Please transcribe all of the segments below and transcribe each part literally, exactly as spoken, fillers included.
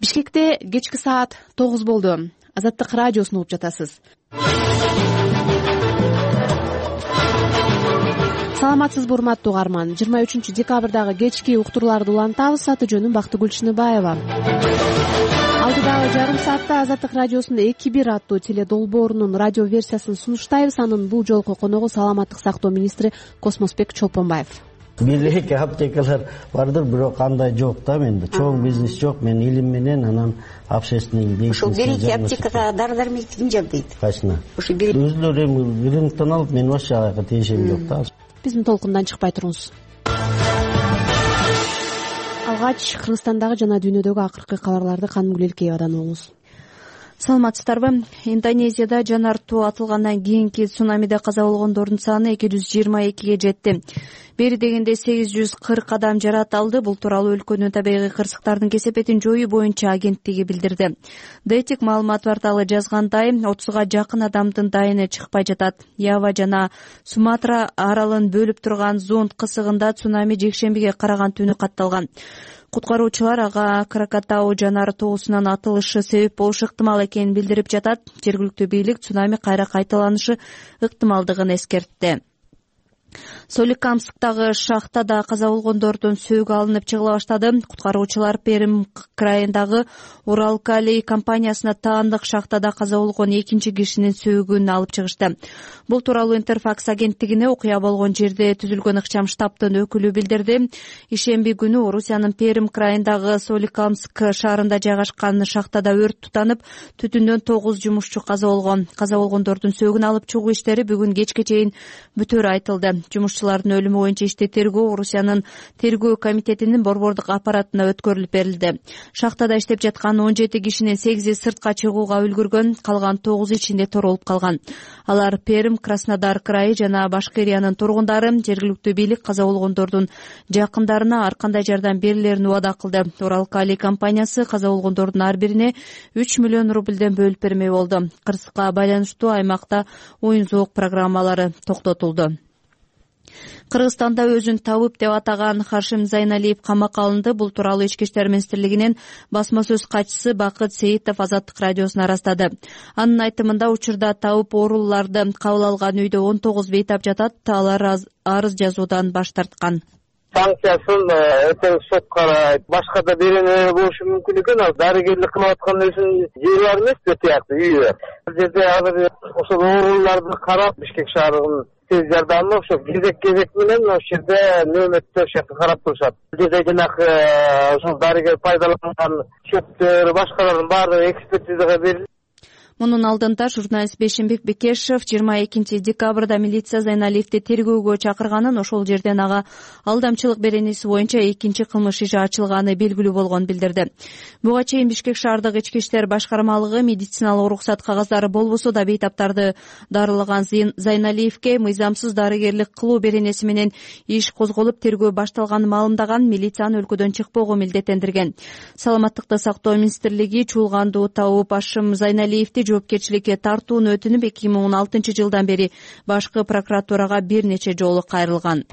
Бишкекте кечки саат тогуз болду. Азаттык радиосун угуп жатасыз. Саламатсызбы урматтуу угарман. жыйырма үчүнчү декабрдагы кечки уктурууларды улантабыз. Аты жөнүм Бактыгүл Чыныбаева. Алдыдагы жарым саатта Азаттык радиосунда эки бир аттуу теле долбоорунун радио версиясын сунуштайбыз. Анын бул жолку коногу саламаттык сактоо министри Космосбек Чолпонбаев. Бир эки аптекалар бардыр, бирок андай жок да менде. Чоң бизнес жок. Мен илим менен анан общественный бизнес. Ошол бир эки аптекага дары дармек ким жабдайт? Качына? Ошо бир өзүлөр эми рыноктон алып, мен вообще ага тиешем жок да. Биздин толкундан чыкпай туруңуз. Алгач Кыргызстандагы жана дүйнөдөгү акыркы кабарларды Каным Гүлелкеевадан угуңуз. Саламатсыздарбы? Индонезияда жанар тоо атылгандан кийинки цунамиде каза болгондордун саны эки жүз жыйырма экиге жетти. Бери дегенде сегиз жүз кырк адам жаракат алды. Бул тууралуу өлкөнүн табигый кырсыктардын кесепетин жоюу боюнча агенттиги билдирди. Дейтик маалымат порталы жазгандай, отузга жакын адамдын дайыны чыкпай жатат. Ява жана Суматра аралын бөлүп турган зонд кысыгында цунами жекшембиге караган түнү катталган. Куткаруучулар ага Кракатау жанар тоосунан атылышы себеп болушу ыктымал экенин билдирип жатат. Жергиликтүү бийлик цунами кайра кайталанышы ыктымалдыгын эскертти. Соликамсктагы шахтада каза болгондордун сөөгү алынып чыгыла баштады. Куткаруучулар Перим крайындагы Уралкали компаниясына таандык шахтада каза болгон экинчи кишинин сөөгүн алып чыгышты. Бул тууралуу Интерфакс агенттигине окуя болгон жерде түзүлгөн ыкчам штабтын өкүлү билдирди. Ишемби күнү Орусиянын Перим крайындагы Соликамск шаарында жайгашкан шахтада өрт тутанып, түтүндөн тогуз жумушчу каза болгон. Каза болгондордун сөөгүн алып чыгуу иштери бүгүн кечке чейин бүтөөрү айтылды. Жумушчулардын өлүмү боюнча ишти тергөө Орусиянын тергөө комитетинин борбордук аппаратына өткөрүлүп берилди. Шахтада иштеп жаткан он жети кишинин сегизи сыртка чыгууга үлгүргөн, калган тогузу ичинде торолуп калган. Алар Перим, Краснодар крайы жана Башкириянын тургундары. Жергиликтүү бийлик каза болгондордун жакындарына ар кандай жардам берилерин убада кылды. Уралкали компаниясы каза болгондордун ар бирине үч миллион рубльден бөлүп бермей болду. Кырсыкка байланыштуу аймакта оюн зоок программалары токтотулду. Кыргызстанда өзүн табып деп атаган Хашим Зайналиев камакка алынды. Бул тууралуу Ички иштер министрлигинин басма сөз катчысы Бакыт Сейитов Азаттык радиосуна ырастады. Анын айтымында учурда табып ооруларды кабыл алган үйдө он тогуз бейтап жатат. Алар арыз жазуудан баш тарткан. Санкциясын эртең сот карайт. Башка да берене болушу мүмкүн экен. Ал дарыгерлик кылып аткан өзүнүн жери бар эмес бе тиякты үйү. Бул жерде азыр ошол ооруларды карап Бишкек шаарынын тез жардамы ошо кезек-кезек менен ошол жерде нөөмөттө ошол жакта карап турушат. Бул жерде жанагы ошол дарыгер пайдаланган чөптөр, башкалардын баары экспертизага берилди. Мунун алдында журналист Бешимбек Бекешев жыйырма экинчи декабрда милиция Зайналиевди тергөөгө чакырганын, ошол жерден ага алдамчылык беренеси боюнча экинчи кылмыш иши ачылганы белгилүү болгонун билдирди. Буга чейин Бишкек шаардык ички иштер башкармалыгы медициналык уруксат кагаздары болбосо да бейтаптарды дарылаган Зайналиевге мыйзамсыз дарыгерлик кылуу беренеси менен иш козголуп, тергөө башталганын маалымдаган, милицияны өлкөдөн чыкпоого милдеттендирген. Саламаттыкты сактоо министрлиги чуулганду табып Хашим Зайналиевди жоопкерчиликке тартууну өтүнүп, эки миң он алтынчы жылдан бери башкы прокуратурага бир нече жолу кайрылган.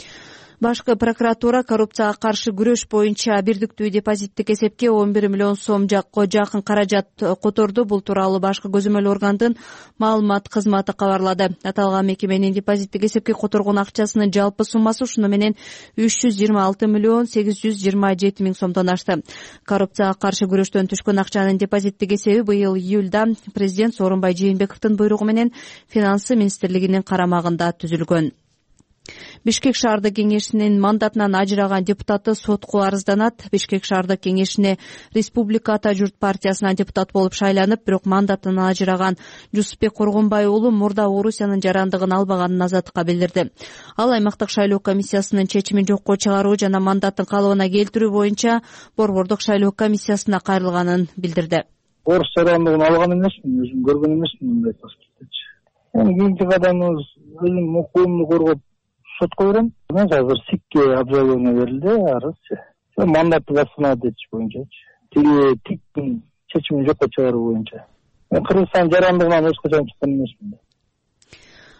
Башкы прокуратура коррупцияга каршы күрөш боюнча бирдиктүү депозиттик эсепке он бир миллион сом жакын каражат которду. Бул тууралуу башкы көзөмөл органдын маалымат кызматы кабарлады. Аталган мекеменин депозиттик эсепке которгон акчасынын жалпы суммасы ушуну менен үч жүз жыйырма алты миллион сегиз жүз жыйырма жети миң сомдон ашты. Коррупцияга каршы күрөштөн түшкөн акчанын депозиттик эсеби быйыл июлда президент Сооронбай Жээнбековдун буйругу менен финансы министрлигинин карамагында түзүлгөн. Бишкек шаардык кеңешинин мандатынан ажыраган депутаты сотко арызданат. Бишкек шаардык кеңешине Республика Ата журт партиясынан депутат болуп шайланып, бирок мандатынан ажыраган Жусупбек Коргонбай уулу мурда Орусиянын жарандыгын албаганын Азаттыкка билдирди. Ал аймактык шайлоо комиссиясынын чечимин жокко чыгаруу жана мандатын калыбына келтирүү боюнча борбордук шайлоо комиссиясына кайрылганын билдирди. Орус жарандыгын алган эмесмин, өзүм көргөн эмесмин мындай паспорттучу. Эми кийинки кадамыбыз өзүм укугумду коргоп сотко берем. Мен азыр СИКке обжалование берилди, арыз. Мандатты басынат этиш боюнчачы. Тиги ТИКтин чечимин жокко чыгаруу боюнча. Мен Кыргызстан жарандыгынан эч качан чыккан эмесмин.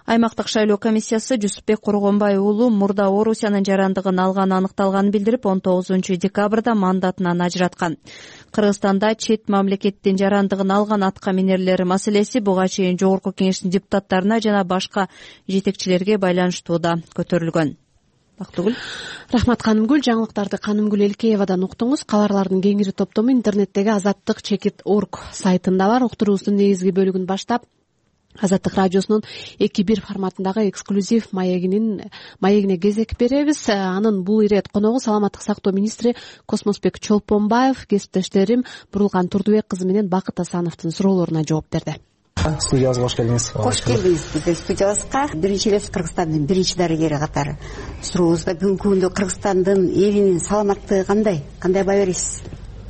Аймактык шайлоо комиссиясы Жусупбек Кургонбай уулу мурда Орусиянын жарандыгын алганы аныкталганын билдирип, он тогузунчу декабрда мандатынан ажыраткан. Кыргызстанда чет мамлекеттин жарандыгын алган атка минерлер маселеси буга чейин Жогорку Кеңештин депутаттарына жана башка жетекчилерге байланыштуу да көтөрүлгөн. Бактыгүл. Рахмат Канымгүл. Жаңылыктарды Канымгүл Элкеевадан уктуңуз. Кабарлардын кеңири топтому интернеттеги азаттык чекит точка орг сайтында бар. Уктуруубуздун негизги бөлүгүн баштап Азаттык радиосунун эки бир форматындагы эксклюзив маегинин маегине кезек беребиз. Анын бул ирет коногу саламаттык сактоо министри Космосбек Чолпонбаев, кесиптештерим Бурулган Турдубек кызы менен Бакыт Асановдун суроолоруна жооп берди. Студиябызга кош келдиңиз. Кош келдиңиз биздин студиябызга. Биринчи эле Кыргызстандын биринчи дарыгери катары сурообузда бүгүнкү күндө Кыргызстандын элинин саламаттыгы кандай? Кандай баа бересиз?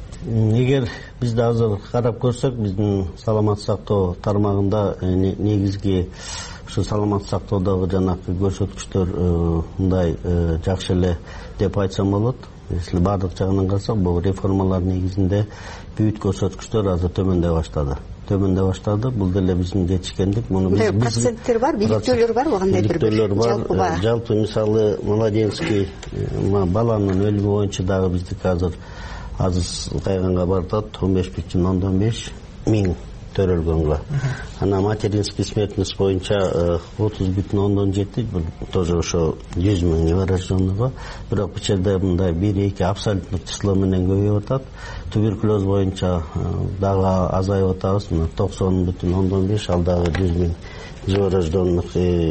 Эгер бизди азыр карап көрсөк, биздин саламаттык сактоо тармагында негизги ушу саламаттык сактоодогу жанакы көрсөткүчтөр мындай жакшы эле деп айтсам болот. Если бардык жагынан карасак, бул реформалар негизинде бүт көрсөткүчтөр азыр төмөндөй баштады. Төмөндөй баштады. Бул деле биздин жетишкендик. Муну биз проценттер бар, бириктөөлөр бар, кандай бир бириктөөлөр бар. Жалпы мисалы младенский баланын өлүмү боюнча дагы биздики азыр азыз кайганга бартат он беш бүтүн ондон беш миң төрөлгөнгө. Ана материнский смертность боюнча отуз бүтүн ондон жети, бул тоже ошо жүз миң новорожденныйга. Бирок бул жерде мындай бир эки абсолюттук число менен көбөйүп атат. Туберкулез боюнча дагы азайып атабыз. Мына токсон бүтүн ондон беш, ал дагы жүз миң новорожденных.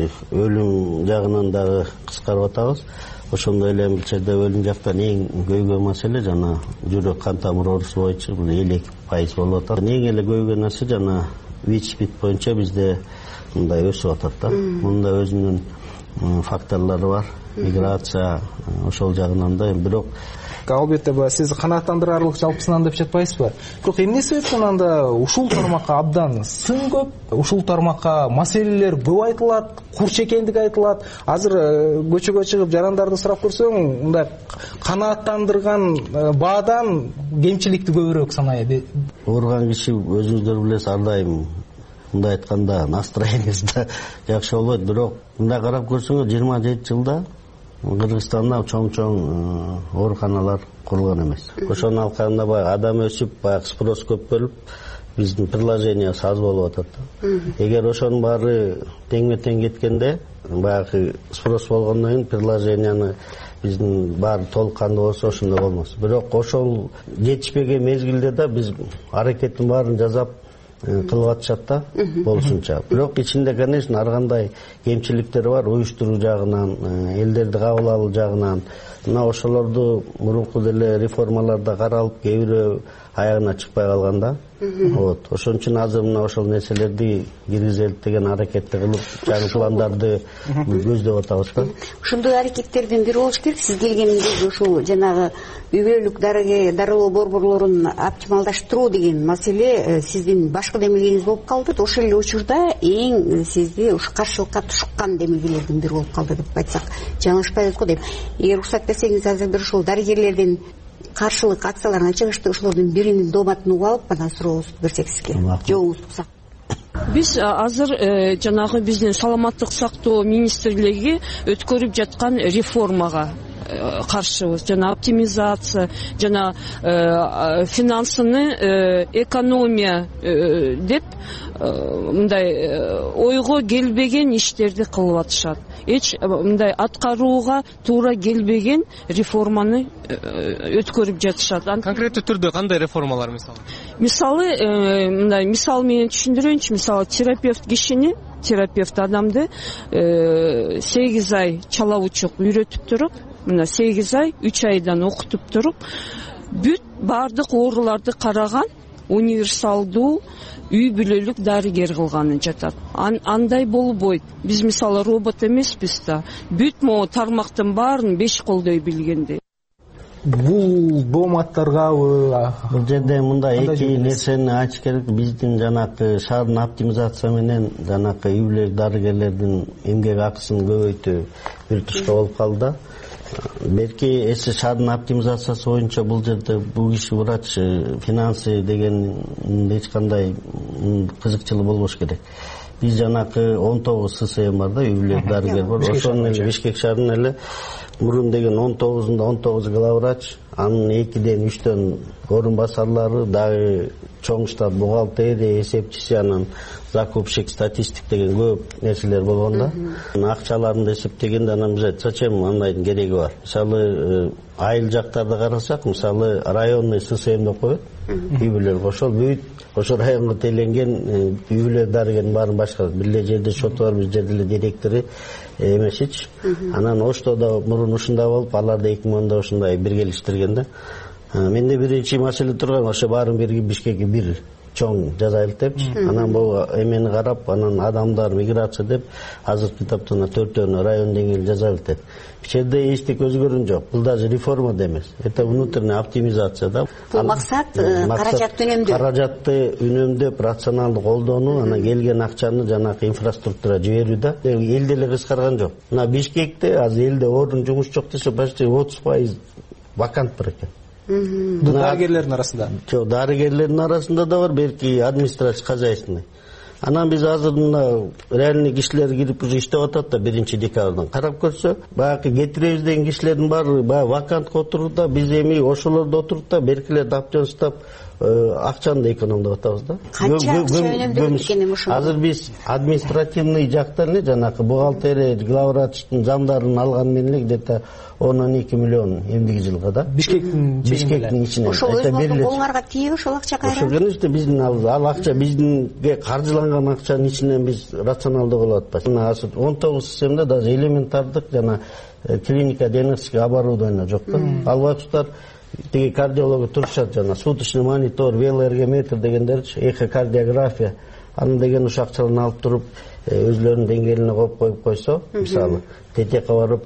Өлүм жагынан дагы кыскарып атабыз. Ошондой эле бул жерде өлүм жактан эң көйгөй маселе жана жүрөк кан тамыр оорусу боюнча бул элүү эки пайыз болуп атат. Эң эле көйгөй нерсе жана ВИЧ-СПИД боюнча бизде мындай өсүп атат да. Мында өзүнүн факторлору бар. Миграция ошол жагынан да, бирок албетте сиз канааттандырарлык жалпысынан деп жатпайсызбы? Бирок эмне себептен анда ушул тармакка абдан сын көп, ушул тармакка маселелер көп айтылат, курч экендиги айтылат. Азыр көчөгө чыгып жарандарды сурап көрсөң, мындай канааттандырган баадан кемчиликти көбүрөөк санайт. Ооруган киши өзүңүздөр билесиз, ар дайым мындай айтканда настроениябызда жакшы болбойт. Бирок мындай карап көрсөңөр, жыйырма жети жылда Кыргызстанда чоң-чоң ооруканалар курулган эмес. Ошонун алкагында баягы адам өсүп, баягы спрос көп болуп, биздин предложениябыз аз болуп атат. Эгер ошонун баары теңме-тең кеткенде, баягы спрос болгондон кийин предложенияны биздин баары толук кандуу болсо ошондой болмос. Бирок ошол жетишпеген мезгилде да биз аракеттин баарын жасап кылып атышат да болушунча. Бирок ичинде, конечно, ар кандай кемчиликтер бар, уюштуруу жагынан, элдерди кабыл алуу жагынан. Мына ошолорду мурунку деле реформаларда каралып, кээ бирөө аягына чыкпай калган да. Вот, ошон үчүн азыр мына ошол нерселерди киргизелик деген аракетти кылып, жаңы пландарды көздөп атабыз да. Ошондой аракеттердин бири болуш керек. Сиз келгениңизде ушул жанагы үй бүлөлүк дарылоо борборлорун оптималдаштыруу деген маселе сиздин башкы демилгеңиз болуп калды. Ошол эле учурда эң сизди ушу каршылыкка тушкан демилгелердин бири болуп калды деп айтсак жаңылышпайбыз го дейм. Эгер уруксат берсеңиз, азыр бир ушул дарыгерлердин каршылык акцияларына чыгышты, ошолордун биринин дооматын угуп алып, анан сурообузду берсек сизге. Жообуңуз уксак. Биз азыр жанагы биздин саламаттык сактоо министрлиги өткөрүп жаткан реформага каршыбыз. Жана оптимизация, жана финансыны экономия деп мындай ойго келбеген иштерди кылып атышат. Эч мындай аткарууга туура келбеген реформаны өткөрүп жатышат. Конкреттүү түрдө кандай реформалар мисалы? Мисалы, мындай мисал менен түшүндүрөйүнчү. Мисалы, терапевт кишини, терапевт адамды сегиз ай чала учук үйрөтүп туруп, мына сегиз ай үч айдан окутуп туруп, бүт бардык ооруларды караган универсалдуу үй бүлөлүк дарыгер кылганы жатат. Андай болбойт. Биз мисалы робот эмеспиз да. Бүт могу тармактын баарын беш колдой билгендей. Бул дооматтаргабы? Бул жерде мындай эки нерсени айтыш керек. Биздин жанакы шаардын оптимизация менен жанакы үй бүлөлүк дарыгерлердин эмгек акысын көбөйтүү бир тушка болуп калды да. Берки эси шаардын оптимизациясы боюнча бул жерде бул киши врач финансы деген эч кандай кызыкчылык болбош керек. биз жанакы он тогуз ССМ бар да, үй бүлөлүк дарыгер бар. Ошонун эле Бишкек шаарынын эле мурун деген он тогузунда он тогуз главврач, анын экиден үчтөн орун басарлары, дагы чоң штат бухгалтерия, эсепчиси, анан закупщик, статистик деген көп нерселер болгон да. Акчаларын эсептегенде анан биз айттык, зачем андайдын кереги бар. Мисалы айыл жактарда карасак, мисалы районный ССМ деп коет, үй бүлөлүк ошол бүт ошол районго теленген үй бүлөлүк дарыгердин баарын башкарат. Бир эле жерде шоту бар, бир жерде эле директору эмесичи. Анан Оштодо мурун ушундай болуп, алар да эки мыңда ушундай биргелиштирген да. Менде биринчи маселе турган, ошо баарын бирге Бишкекке бир чоң жазайлык депчи. Анан бул эмени карап, анан адамдар миграция деп азыркы этаптан төртөөнү район деңгээлде жазайлык деп. Ичерде эчтеке өзгөргөн жок. Бул даже реформа да эмес. Это внутренняя оптимизация да. Бул максат каражатты үнөмдөө. Каражатты үнөмдөп, рационалдуу колдонуу, анан келген акчаны жанакы инфраструктура жиберүү да. Эл деле кыскарган жок. Мына Бишкекте азыр элде орун жумуш жок десе, почти отуз пайыз вакант бар экен. Дарыгерлердин арасында? Жок, дарыгерлердин арасында да бар, белки администрация хозяйственный. Анан биз азыр мына реальный кишилер кирип уже иштеп атат да, биринчи декабрдан карап көрсө, баягы кетиребиз деген кишилердин баары баягы вакантка отурду, биз эми ошолордо отуруп да, беркилерди аптенстап акчаны да экономдоп атабыз да. Канча акча үнөмдөлөт экен ошол? Азыр биз административный жактан эле жанакы бухгалтерия, главврачтын замдарын алган менен эле где-то он эки миллион эмдиги жылга да. Бишкектин Бишкектин ичинен. Ошол өзүңөрдүн колуңарга тийби ошол акча кайра? Ошол конечно биздин ал акча биздинге каржыланган акчанын ичинен биз рационалдуу кылып атпайбыз. Мына азыр он тогуз ССМде даже элементардык жана клиника диагностика оборудование жок да. Албатчылар тиги кардиологу турушат, жана суточный монитор, велоэргометр дегендерчи, эхокардиография, аны деген ушу акчаларын алып туруп өзлөрүнүн деңгээлине коюп коюп койсо, мисалы ТТК барып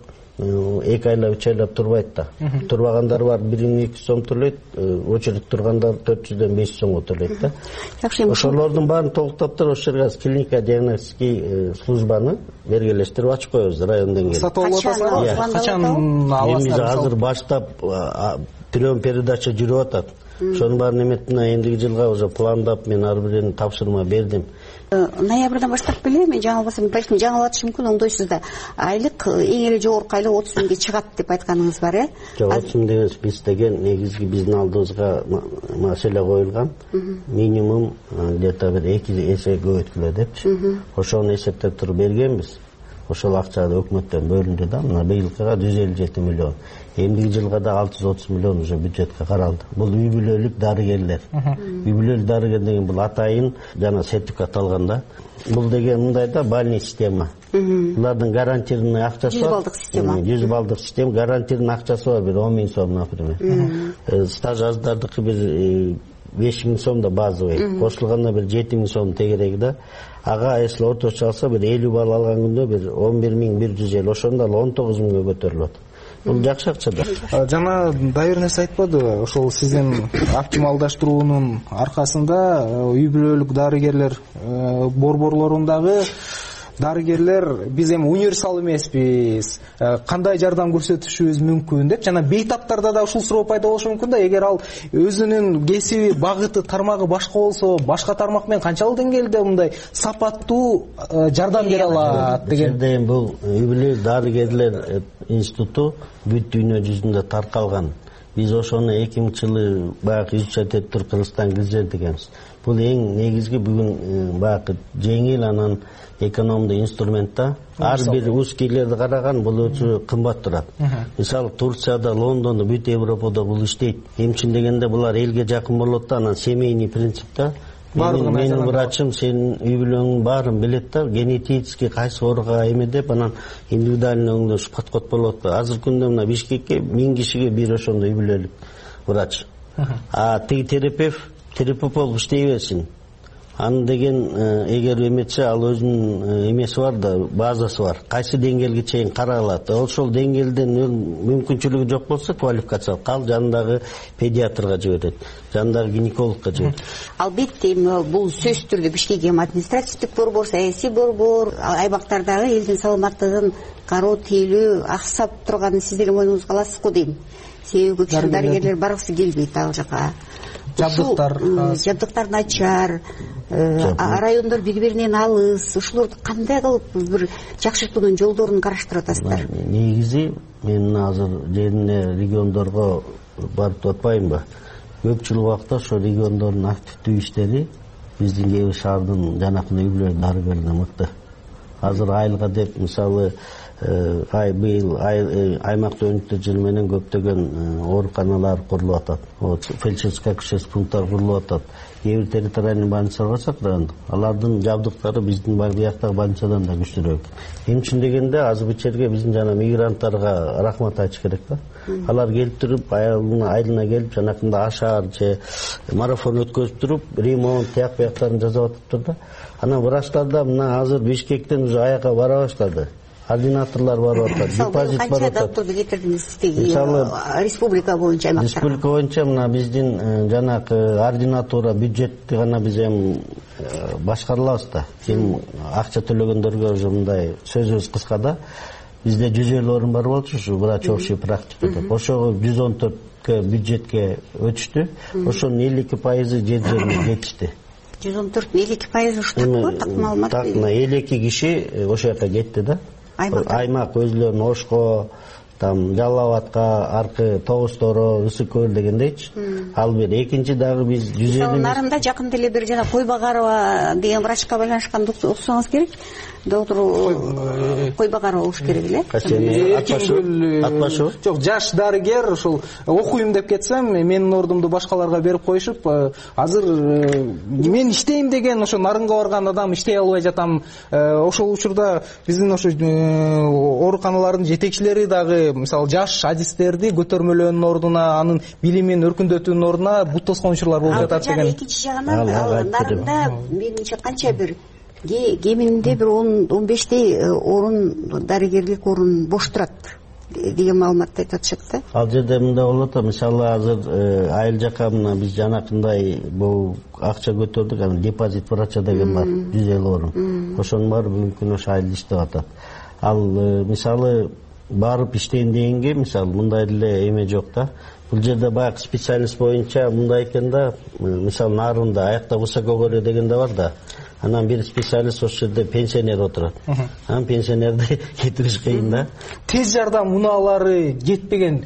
эки айлап үч айлап турбайт да. Турбагандар бар бир миң эки жүз сом төлөйт, очередь тургандар төрт жүздөн беш жүз сомго төлөйт да. Ошолордун баарын толуктап туруп ошол жерге клиника диагностический службаны бергелештирип ачып коебуз район деңгээлде. Сатып алып атасызбы? Качан аласыздар? Биз азыр баштап прием передача жүрүп атат. Ошонун баарын эметине эндиги жылга уже пландап мен ар бирин тапшырма бердим. Ноябрдан баштап беле, мен жаңылбасам, балким жаңылатышым мүмкүн, оңдойсузда. Айлык эң эле жогорку айлык отуз миңге чыгат деп айтканыңыз бар, э? Жок, отуз миң деген биз деген негизги биздин алдыбызга маселе коюлган. Минимум где-то бир эки эсе көбөйткүлө депчи. Ошону эсептеп туруп бергенбиз. Ошол акча өкмөттөн бөлүндү да, мына быйылкыга жүз элүү жети миллион. Эмдиги жылга да алты жүз отуз миллион уже бюджетке каралды. Бул үй бүлөлүк дарыгерлер. Үй бүлөлүк дарыгер деген бул атайын жана сертификат алган да. Бул деген мындай да, бальный система. Булардын гарантирный акчасы бар. жүз балдык система. жүз балдык система, гарантирный акчасы бар, бир он миң сом, например. Стаж аздардыкы бир беш миң сом да базовый. Кошулганда бир жети миң сом тегереги да. Ага если орточо алса бир элүү балл алган күндө бир он бир миң бир жүз элүү, ошондо ал он тогуз миңге көтөрүлөт. Бул жакшы акча да. Жана дайыр нерсе айтпады, ошол сиздин оптималдаштыруунун аркасында үй бүлөлүк дарыгерлер борборлорундагы дарыгерлер биз эми универсал эмеспиз, кандай жардам көрсөтүшүбүз мүмкүн деп, жана бейтаптарда да ушул суроо пайда болушу мүмкүн да, эгер ал өзүнүн кесиби, багыты, тармагы башка болсо, башка тармак менен канчалык деңгээлде мындай сапаттуу жардам бере алат деген. Жерден бул үй бүлөлүк дарыгерлер институту бүт дүйнө жүзүндө таркалган. Биз ошону эки миңинчи жылы баягы изучать этип туруп Кыргызстан киргизет дегенбиз. Бул эң негизги бүгүн баягы жеңил анан экономдуу инструмент да. Ар бир узкийлерди караган бул өтө кымбат турат. Мисалы Турцияда, Лондондо, бүт Европада бул иштейт. Эмчи дегенде булар элге жакын болот да, анан семейный принципте. Менин врачым сенин үй бүлөңдүн баарын билет да, генетически кайсы ооруга эме деп, анан индивидуальный өңдөш подход болот да. Азыр күндө мына Бишкекке миң кишиге бир ошондой үй бүлөлүк врач. А тиги терапевт, терапевт болуп иштей берсин. Аны деген эгер эметсе, ал өзүнүн эмеси бар да, базасы бар. Кайсы деңгээлге чейин каралат. Ошол деңгээлден мүмкүнчүлүгү жок болсо, квалификация кал жанындагы педиатрга жиберет, жанындагы гинекологко жиберет. Албетте, бул сөзсүз түрдө Бишкек административдик борбор, саясий борбор, аймактардагы элдин саламаттыгын кароо тейлөө аксап турганын сиздердин мойнуңузга аласыз го дейм. Себеби көп дарыгерлер баргысы келбейт ал жака. жабдыктар жабдыктар начар, райондор бири биринен алыс, ушулорду кандай кылып бир жакшыртуунун жолдорун караштырып атасыздар? Негизи мен мына азыр жерине региондорго барып атпаймынбы? Көпчүлүк убакта ошо региондордун активдүү иштери биздин кээ бир шаардын жанакындай үй-бүлө дарыгерлери мыкты. Азыр айылга деп мисалы ай быйыл аймакта өнүктүү жыл менен көптөгөн ооруканалар курулуп атат. Фельдшерско акушерский пункттар курулуп атат. Кээ бир территориальный больницаларга чакырган. Алардын жабдыктары биздин бияктагы больницадан да күчтүүрөөк. Эмне үчүн дегенде азыр бичерге биздин жана мигранттарга рахмат айтыш керек да. Алар келип туруп, айылына келип, жанакында ашаар же марафон өткөзүп туруп, ремонт, тияк бияктарын жасап атыптыр да. Анан врачтар да мына азыр Бишкектен уже аякка бара баштады. Ординаторлар барып атат, депозит барып атат. Канча доктурду кетирдиңиз тиги республика боюнча аймактар? Республика боюнча мына биздин жанакы ординатура бюджетти гана биз эми башкарылабыз да. Ким акча төлөгөндөргө уже мындай сөзүбүз кыска да. Бизде жүз элүү орун бар болчу, ушу врач общий практика деп. Ошого жүз он төрткө бюджетке өтүштү. Ошонун элүү эки пайызы жер жерине жетишти. жүз он төрт элүү эки пайызы уштакпы? Так маалымат. Так, элүү эки киши ошол жака кетти да. Аймак өзлөрүн Ошко, там Жалал Абадка, аркы Тогусторо, Ысыккөл дегендейчи. Ал бир экинчи дагы биз жүз элүү нарында жакында эле бир жана Койбагарова деген врачка байланышканды уксаңыз керек. Доктор Койбагарова болуш керек эле. Атпашов? Жок, жаш дарыгер, ошол окуйм деп кетсем, менин ордумду башкаларга берип коюшуп, азыр мен иштейм деген ошо нарынга барган адам иштей албай жатам. Ошол учурда биздин ошо ооруканалардын жетекчилери дагы мисалы жаш адистерди көтөрмөлөөнүн ордуна, анын билимин өркүндөтүүнүн ордуна бут тоскон учурлар болуп жатат деген. Экинчи жагынан нарында менимче канча бир кеминде бир он бештей орун, дарыгерлик орун бош турат деген маалыматты айтып атышат да. Ал жерде мындай болот да, мисалы азыр айыл жака мына биз жанакындай бул акча көтөрдүк, анан депозит врача деген бар, жүз элүү орун. Ошонун баары мүмкүн ошо айылда иштеп атат. Ал мисалы барып иштейин дегенге мисалы мындай эле эме жок да. Бул жерде баягы специалист боюнча мындай экен да, мисалы нарында аякта высокогорье деген да бар да. Анан бир специалист ошол жерде пенсионер отурат. Анан пенсионерди кетириш кыйын да. Тез жардам унаалары жетпеген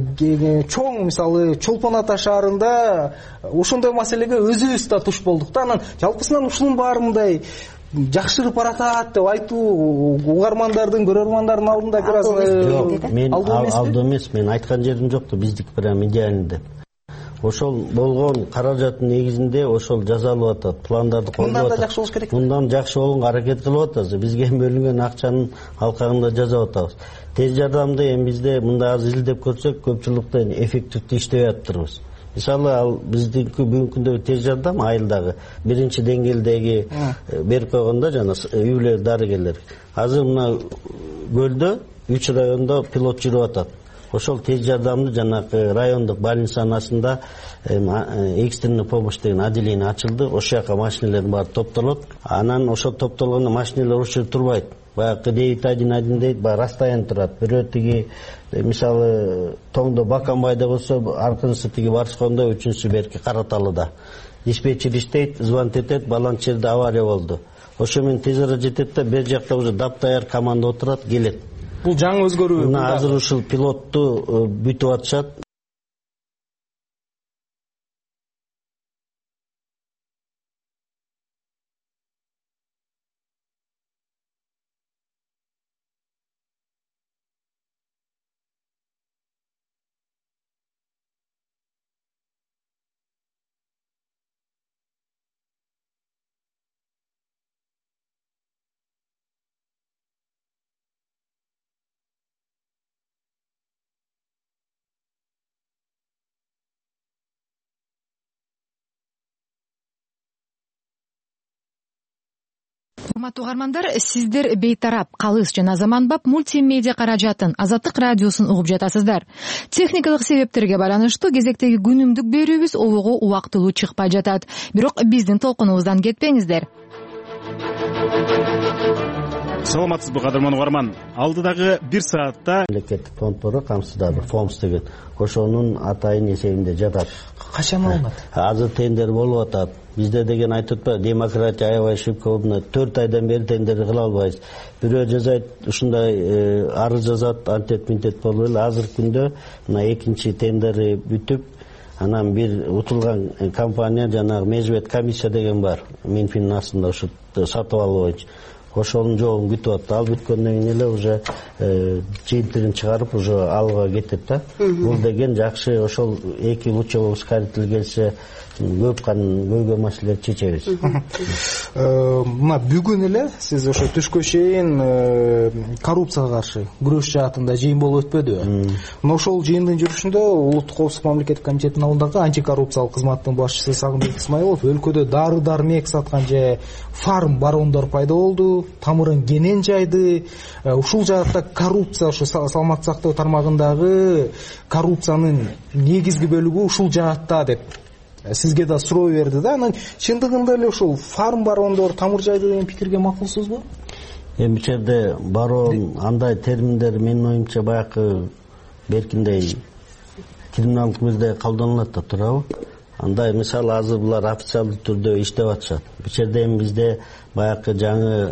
чоң мисалы Чолпон Ата шаарында ошондой маселеге өзүбүз да туш болдук да. Анан жалпысынан ушунун баары мындай жакшырып баратат деп айтуу угармандардын, көрөрмандардын алдында бир аз мен алдоо эмес, мен айткан жерим жок да, биздики прям идеальный деп. Ошол болгон каражаттын негизинде ошол жасалып атат, пландарды коюп атат. Мындан да жакшы болуш керек. Мындан жакшы болгонго аракет кылып атабыз. Бизге бөлүнгөн акчанын алкагында жасап атабыз. Тез жардамды эми бизде мындай аз изилдеп көрсөк, көпчүлүктө эффективдүү иштеп атыптырбыз. Мисалы ал биздики бүгүнкү күндө тез жардам айылдагы биринчи деңгээлдеги берип койгондо жана үй-бүлө дарыгерлер. Азыр мына көлдө үч райондо пилот жүрүп атат. Ошол тез жардамды жанакы райондук больницанын астында экстренный помощь деген отделение ачылды. Ошол жака машиналердин баары топтолот. Анан ошол топтолгондо машиналар ошол турбайт. Баягы девять один один дейт, баягы расстояние турат. Бирөө тиги мисалы тоңдо Баканбайда болсо, аркынысы тиги Барскондо, үчүнчүсү берки Караталыда. Диспетчер иштейт, звонок этет, баланчы жерде авария болду. Ошо менен тез арада жетет да, бер жакта уже даптаяр команда отурат, келет. Бул жаңы өзгөрүү. Мына азыр ушул пилотту бүтүп атышат. Урматтуу угармандар, сиздер бейтарап, калыс жана заманбап мультимедиа каражатын Азаттык радиосун угуп жатасыздар. Техникалык себептерге байланыштуу кезектеги күнүмдүк берүүбүз обого убактылуу чыкпай жатат. Бирок биздин толкунубуздан кетпеңиздер. саламатсызбы кадырман угарман, алдыдагы бир саатта мамлекеттик фонддору камсыздагы фомс деген ошонун атайын эсебинде жатат. Качан алынат? Азыр тендер болуп атат. Бизде деген айтып атпайбы, демократия аябай шибко болуп, төрт айдан бери тендер кыла албайбыз. Бирөө жазайт, ушундай арыз жазат, антет минтет болуп эле азыркы күндө мына экинчи тендери бүтүп, анан бир утулган компания жанагы межбет комиссия деген бар. Минфиндин астында ушу сатып алуу боюнча. Ошонун жообун күтүп атты. Ал бүткөндөн кийин эле уже жыйынтыгын чыгарып уже алга кетет да. Бул деген жакшы, ошол эки лучевой ускоритель келсе көп көйгөй маселелерди чечебиз. Мына бүгүн эле сиз ошо түшкө чейин коррупцияга каршы күрөш жаатында жыйын болуп өтпөдүбү? Мына ошол жыйындын жүрүшүндө Улуттук коопсуздук мамлекеттик комитетинин алдындагы антикоррупциялык кызматтын башчысы Сагынбек Исмаилов өлкөдө дары-дармек саткан же фарм барондор пайда болду, тамырын кенен жайды. Ушул жаатта коррупция, ошо саламаттык сактоо тармагындагы коррупциянын негизги бөлүгү ушул жаатта деп сизге да суроо берди да. Анан чындыгында эле ушул фарм барондор тамыр жайды деген пикирге макулсузбу? Эми бул жерде барон андай терминдер менин оюмча баягы беркиндей криминалдык мирде колдонулат да турабы? Андай мисалы азыр булар официалдуу түрдө иштеп атышат. Бул жерде эми бизде баягы жаңы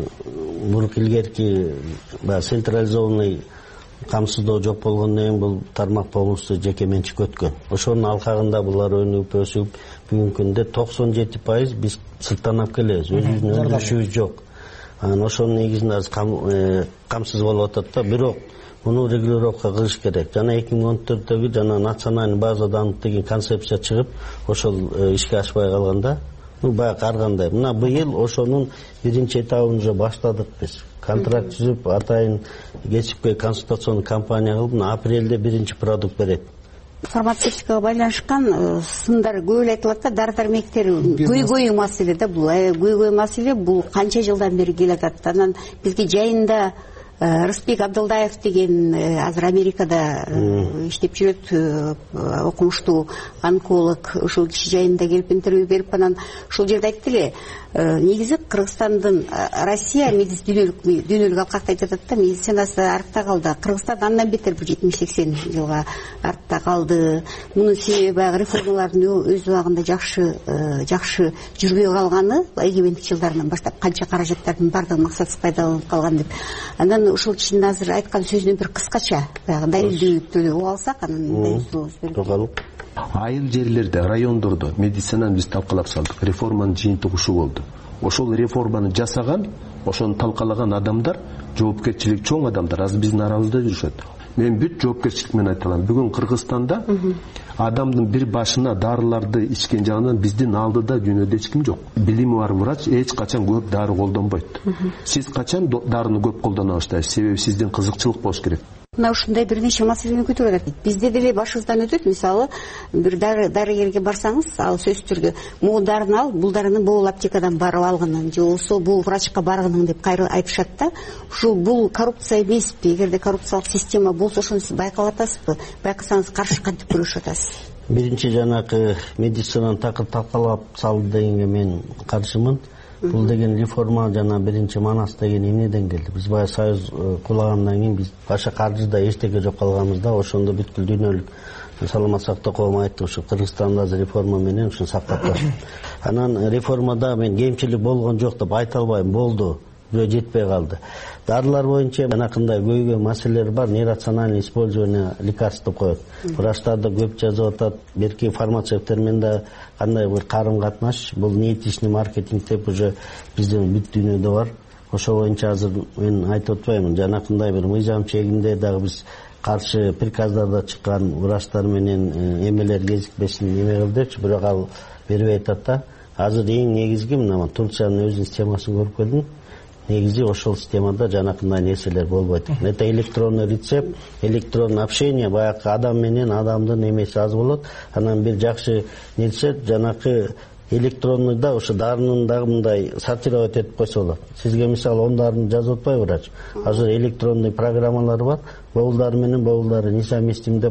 бурук илгерки баягы централизованный камсыздоо жок болгондон кийин бул тармак полностью жеке менчикке өткөн. Ошонун алкагында булар өнүп өсүп, бүгүнкү күндө токсон жети пайыз биз сырттан алып келебиз, өзүбүздүн өндүрүшүбүз жок. Анан ошонун негизинде азыр камсыз болуп атат да, бирок муну регулировка кылыш керек. Жана эки миң он төрттөгү жана национальный база данных деген концепция чыгып, ошол ишке ашпай калганда, бул баягы ар кандай. Мына быйыл ошонун биринчи этабын уже баштадык биз. Контракт түзүп, атайын кесипкөй консультационный компания кылып, апрелде биринчи продукт берет. Фармацевтикага байланышкан сындар көп эле айтылат да, дары-дармектер көйгөй маселе да бул. Көйгөй маселе бул канча жылдан бери келатат. Анан бизге жайында Рыспек Абдылдаев деген азыр Америкада иштеп жүрөт, окумуштуу онколог, ушул киши жайында келип интервью берип, анан ушул жерде айтты эле, негизи Кыргызстандын Россия дүйнөлүк алкакта айтып атат да, медицинасы артта калды. Кыргызстан андан бетер бир жетимиш сексен жылга артта калды. Мунун себеби баягы реформалардын өз убагында жакшы жакшы жүрбөй калганы, эгемендик жылдарынан баштап канча каражаттардын бардыгы максатсыз пайдаланылып калган деп. Андан ушул кишинин азыр айткан сөзүнөн бир кыскача баягы далилдүү угуп алсак, анан далилдүү айыл жерлерде, райондордо медицинаны биз талкалап салдык. Реформанын жыйынтыгы ушул болду. Ошол реформаны жасаган, ошону талкалаган адамдар, жоопкерчилиги чоң адамдар азыр биздин арабызда жүрүшөт. Мен бүт жоопкерчилик менен айта алам. Бүгүн Кыргызстанда адамдын бир башына дарыларды ичкен жагынан биздин алдыда дүйнөдө эч ким жок. Билими бар врач эч качан көп дары колдонбойт. Сиз качан дарыны көп колдоно баштайсыз? Себеби сиздин кызыкчылык болуш керек. Мына ушундай бир нече маселени көтөрүп атат. Бизде деле башыбыздан өтөт. Мисалы, бир дарыгерге барсаңыз, ал сөзсүз түрдө могу дарыны ал, бул дарыны бул аптекадан барып алгынын, же болбосо бул врачка баргынын деп кайры айтышат да. Ушул бул коррупция эмеспи? Эгерде коррупциялык система болсо, ошону сиз байкап атасызбы? Байкасаңыз каршы кантип күрөшүп атасыз? Биринчи жанагы медицинаны такыр талкалап салды дегенге мен каршымын. Бул деген реформа жана биринчи Манас деген эмнеден келди? Биз баягы союз кулагандан кийин биз башка каржыда эчтеке жок калганбыз да, ошондо бүткүл дүйнөлүк саламаттык сактоо коому айтты, ушу Кыргызстанда азыр реформа менен ушуну сактап турат. Анан реформада мен кемчилик болгон жок деп айта албайм, болду. Бирөө жетпей калды. Дарылар боюнча жанакындай көйгөй маселелер бар, нерациональное использование лекарств деп коет. Врачтар да көп жазып атат, берки фармацевттер менен да кандай бир карым-катнаш, бул неэтичный маркетинг деп уже биздин бүт дүйнөдө бар. Ошо боюнча азыр мен айтып атпаймын, жанакындай бир мыйзам чегинде дагы биз каршы приказдарда чыккан врачтар менен эмелер кезикпесин эме кыл депчи, бирок ал бербей атат да. Азыр эң негизги мына Турциянын өзүнүн системасын көрүп келдим. Негизи ошол системада жанакындай нерселер болбойт. Это электронный рецепт, электронный общение, баягы адам менен адамдын эмеси аз болот. Анан бир жакшы нерсе жанакы электронныйда ошо дарынын дагы мындай сортировать этип койсо болот. Сизге мисалы он дарыны жазып атпайбы врач? Азыр электронный программалар бар. Боулдар менен боулдары несовместим деп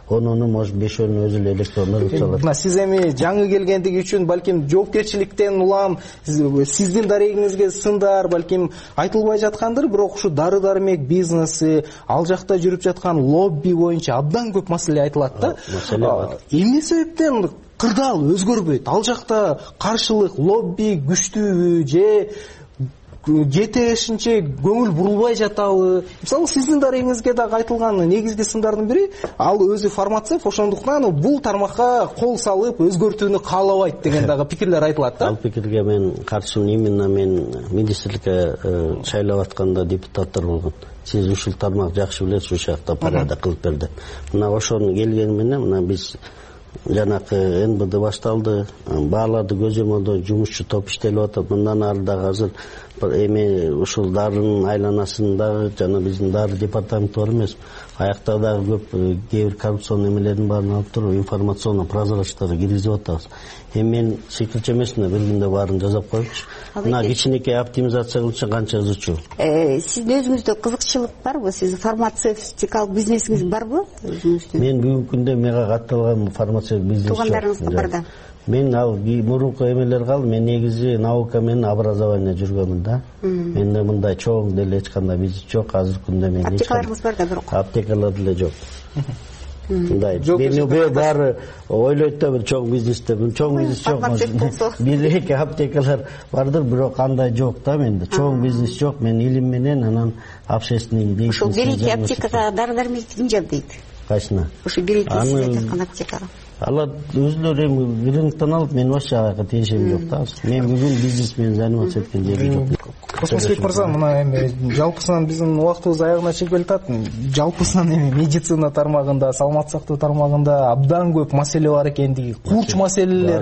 онуну может бешөөнү өзү эле электрондо салат. Мына сиз эми жаңы келгендиги үчүн балким жоопкерчиликтен улам сиздин дарегиңизге сындар балким айтылбай жаткандыр, бирок ушу дары дармек бизнеси, ал жакта жүрүп жаткан лобби боюнча абдан көп маселе айтылат да. Эмне себептен кырдаал өзгөрбөйт? Ал жакта каршылык лобби күчтүүбү же жетешинче көңүл бурулбай жатабы? Мисалы сиздин дарегиңизге дагы айтылган негизги сындардын бири ал өзү фармацевт, ошондуктан бул тармакка кол салып өзгөртүүнү каалабайт деген дагы пикирлер айтылат да. Ал пикирге мен каршымын. Именно мен министрликке шайлап атканда депутаттар болгон. Сиз ушул тармак жакшы билесиз, ушул жакта порядок кылып бер деп. Мына ошону келгени менен мына биз жанакы эн бэ дэ башталды, бааларды көзөмөлдөө жумушчу топ иштелип атат. Мындан ары дагы азыр эми ушул дарынын айланасындагы жана биздин дары департаменти бар эмес, аякта дагы көп кээ бир коррупцион эмелердин баарын алып туруп информационный прозрачтарды киргизип атабыз. Эми мен секретчи эмесмин, бир күндө баарын жасап коюпчу. Мына кичинекей оптимизация кылынса канча ызычу. Сиздин өзүңүздө кызыкчылык барбы? Сиздин фармацевтикалык бизнесиңиз барбы өзүңүздүн? Мен бүгүнкү күндө мага катталган фармацевт бизнес жок. Туугандарыңызга барда? Мен ал мурунку эмелер калды. Мен негизи наука менен образование жүргөнмүн да. Менде мындай чоң деле эч кандай бизнес жок. Азыркы күндө мен аптекаларыңыз бар да бирок. Аптекалар деле жок. Мындай мени баары ойлойт да бир чоң бизнесте, бир чоң бизнес жок. Бир эки аптекалар бардыр, бирок андай жок да менде. Чоң бизнес жок. Мен илим менен анан общественный деятельность. Ошол бир эки аптекага дары дармек ким жабдайт? Кайсына? Ошо бир эки сиз айткан аптекага. Алар өзүлөрү эми рыноктон алып, мен вообще ага тиешем жок да. Мен бүгүн бизнес менен заниматься эткен жери жок. Космосбек мырза, мына эми жалпысынан биздин убактыбыз аягына чыгып келатат. Жалпысынан эми медицина тармагында, саламаттык сактоо тармагында абдан көп маселе бар экендиги, курч маселелер,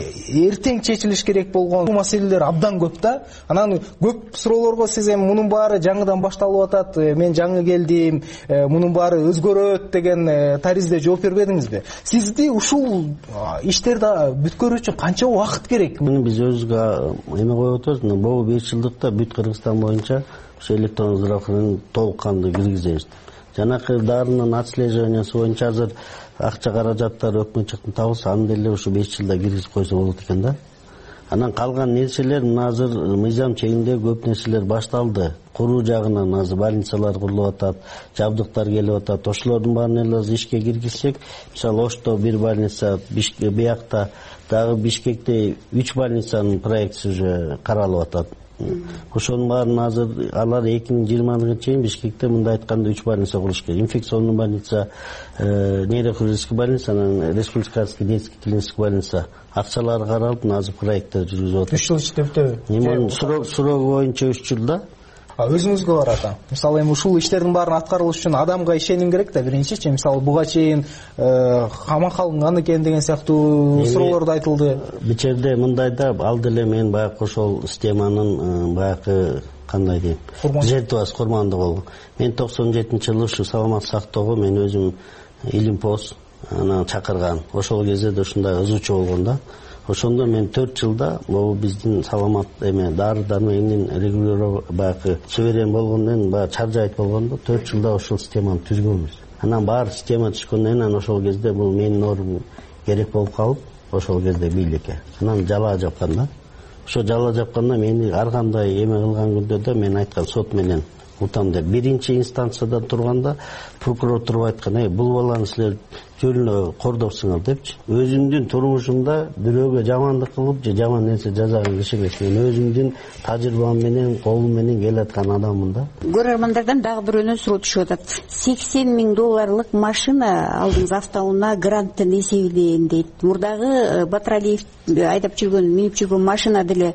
эртең чечилиш керек болгон маселелер абдан көп да. Анан көп суроолорго сиз эми мунун баары жаңыдан башталып атат, мен жаңы келдим, мунун баары өзгөрөт деген таризде жооп бербедиңизби? Сизди ушул иштерди бүткөрүү үчүн канча убакыт керек? Биз өзүбүзгө эме коюп атабыз, могу беш жылдыкта бүт Кыргызстан боюнча ошо электрондук здравоохранение толук кандуу киргизебиз. Жанакы дарынын отслеживаниясы боюнча азыр акча каражаттар өкмөт табылса, аны деле ушу беш жылда киргизип койсо болот экен да. Анан калган нерселер мына азыр мыйзам чегинде көп нерселер башталды. Куруу жагынан азыр больницалар курулуп атат, жабдыктар келип атат. Ошолордун баарын эле азыр ишке киргизсек, мисалы Ошто бир больница, биякта дагы Бишкекте үч больницанын проектиси уже каралып атат. Ошонун баарын азыр алар эки миң жыйырманчы чейин Бишкекте мындай айтканда үч больница курулуш керек. Инфекционный больница, нейрохирургический больница, анан республиканский детский клинический больница. Акчалары каралып, азыр проекттер жүргүзүп атат. үч жыл ичинде бүтөбү? Эми суроо боюнча үч жылда. Өзүңүзгө барат. Мисалы эми ушул иштердин баарын аткарылыш үчүн адамга ишеним керек да, биринчичи. Мисалы буга чейин камакалынган экен деген сыяктуу суроолор да айтылды. Бичерде мындай да, ал деле мен баягы ошол системанын баягы кандай дейм, жертвасы, курмандыгы болгон. Мен токсон жетинчи жылы ушу саламаттык сактоого мен өзүм Илимпоз анан чакырган. Ошол кезде да ушундай ызычу болгон да. Ошондо мен төрт жылда могу биздин саламат эме дары дармегинин регулировка баягы суверен болгондон баягы чаржайт болгондо төрт жылда ошол системаны түзгөнбүз. Анан бар система түшкөндөн кийин ошол кезде бул менин ордум керек болуп калып, ошол кезде бийликке анан жала жапкан да. Ошо жала жапканда мени ар кандай эме кылган күндө да мен айткан сот менен утам деп биринчи инстанциядан турганда прокурор туруп айткан: "Эй, бул баланы силер жөнүнө кордопсуңар" депчи. Өзүмдүн турмушумда бирөөгө жамандык кылып же жаман нерсе жасаган киши эмес. Мен өзүмдүн тажрыйбам менен, колум менен келаткан адаммын да. Көрөрмандардан дагы бирөөнөн суроо түшүп атат. сексен миң долларлык машина алдыңыз автоунаа гранттын эсебинен дейт. Мурдагы Батыралиев айдап жүргөн, минип жүргөн машина деле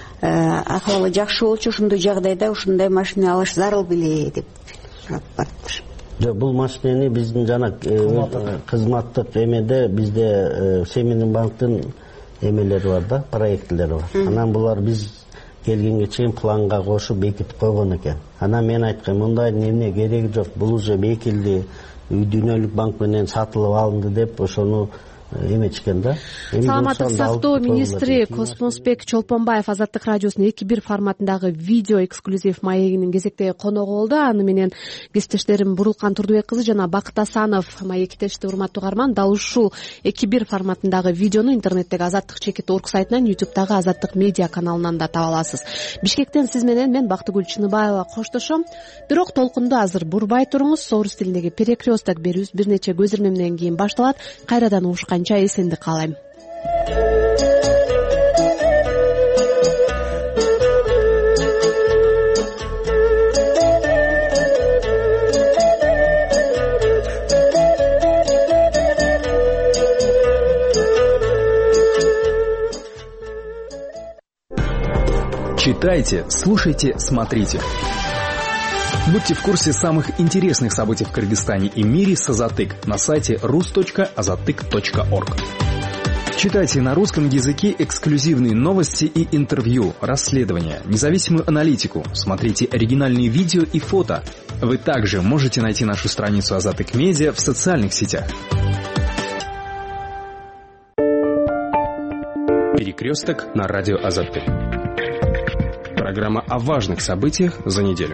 акыбалы жакшы болчу, ушундай жагдайда ушундай машина алыш зарыл беле деп сурап барыптыр. Жок, бул машинени биздин жана кызматтык эмеде бизде Семинин банктын эмелери бар да, проектлери бар. Анан булар биз келгенге чейин планга кошуп бекитип койгон экен. Анан мен айткам, мындай эмне кереги жок, бул уже бекилди, дүйнөлүк банк менен сатылып алынды деп ошону эметишкен да. Саламаттык сактоо министри Космосбек Чолпонбаев Азаттык радиосунун эки бир форматындагы видео эксклюзив маегинин кезектеги коногу болду. Аны менен кесиптештерим Бурулкан Турдубек кызы жана Бакыт Асанов маектешти. Урматтуу угарман, дал ушул эки бир форматындагы видеону интернеттеги азаттык чекит точка орг сайтынан, ютубтагы Азаттык медиа каналынан да таба аласыз. Бишкектен сиз менен мен Бактыгүл Чыныбаева коштошом. Бирок толкунду азыр бурбай туруңуз. Орус тилиндеги перекресток берүүбүз бир нече көз ирмемден кийин башталат. Кайрадан угушканча эсендик каалайм. Читайте, слушайте, смотрите. Будьте в курсе самых интересных событий в Кыргызстане и мире с Азатык на сайте рус точка азатык точка орг. Читайте на русском языке эксклюзивные новости и интервью, расследования, независимую аналитику. Смотрите оригинальные видео и фото. Вы также можете найти нашу страницу Азатык Медиа в социальных сетях. Перекресток на радио Азатык. Программа о важных событиях за неделю.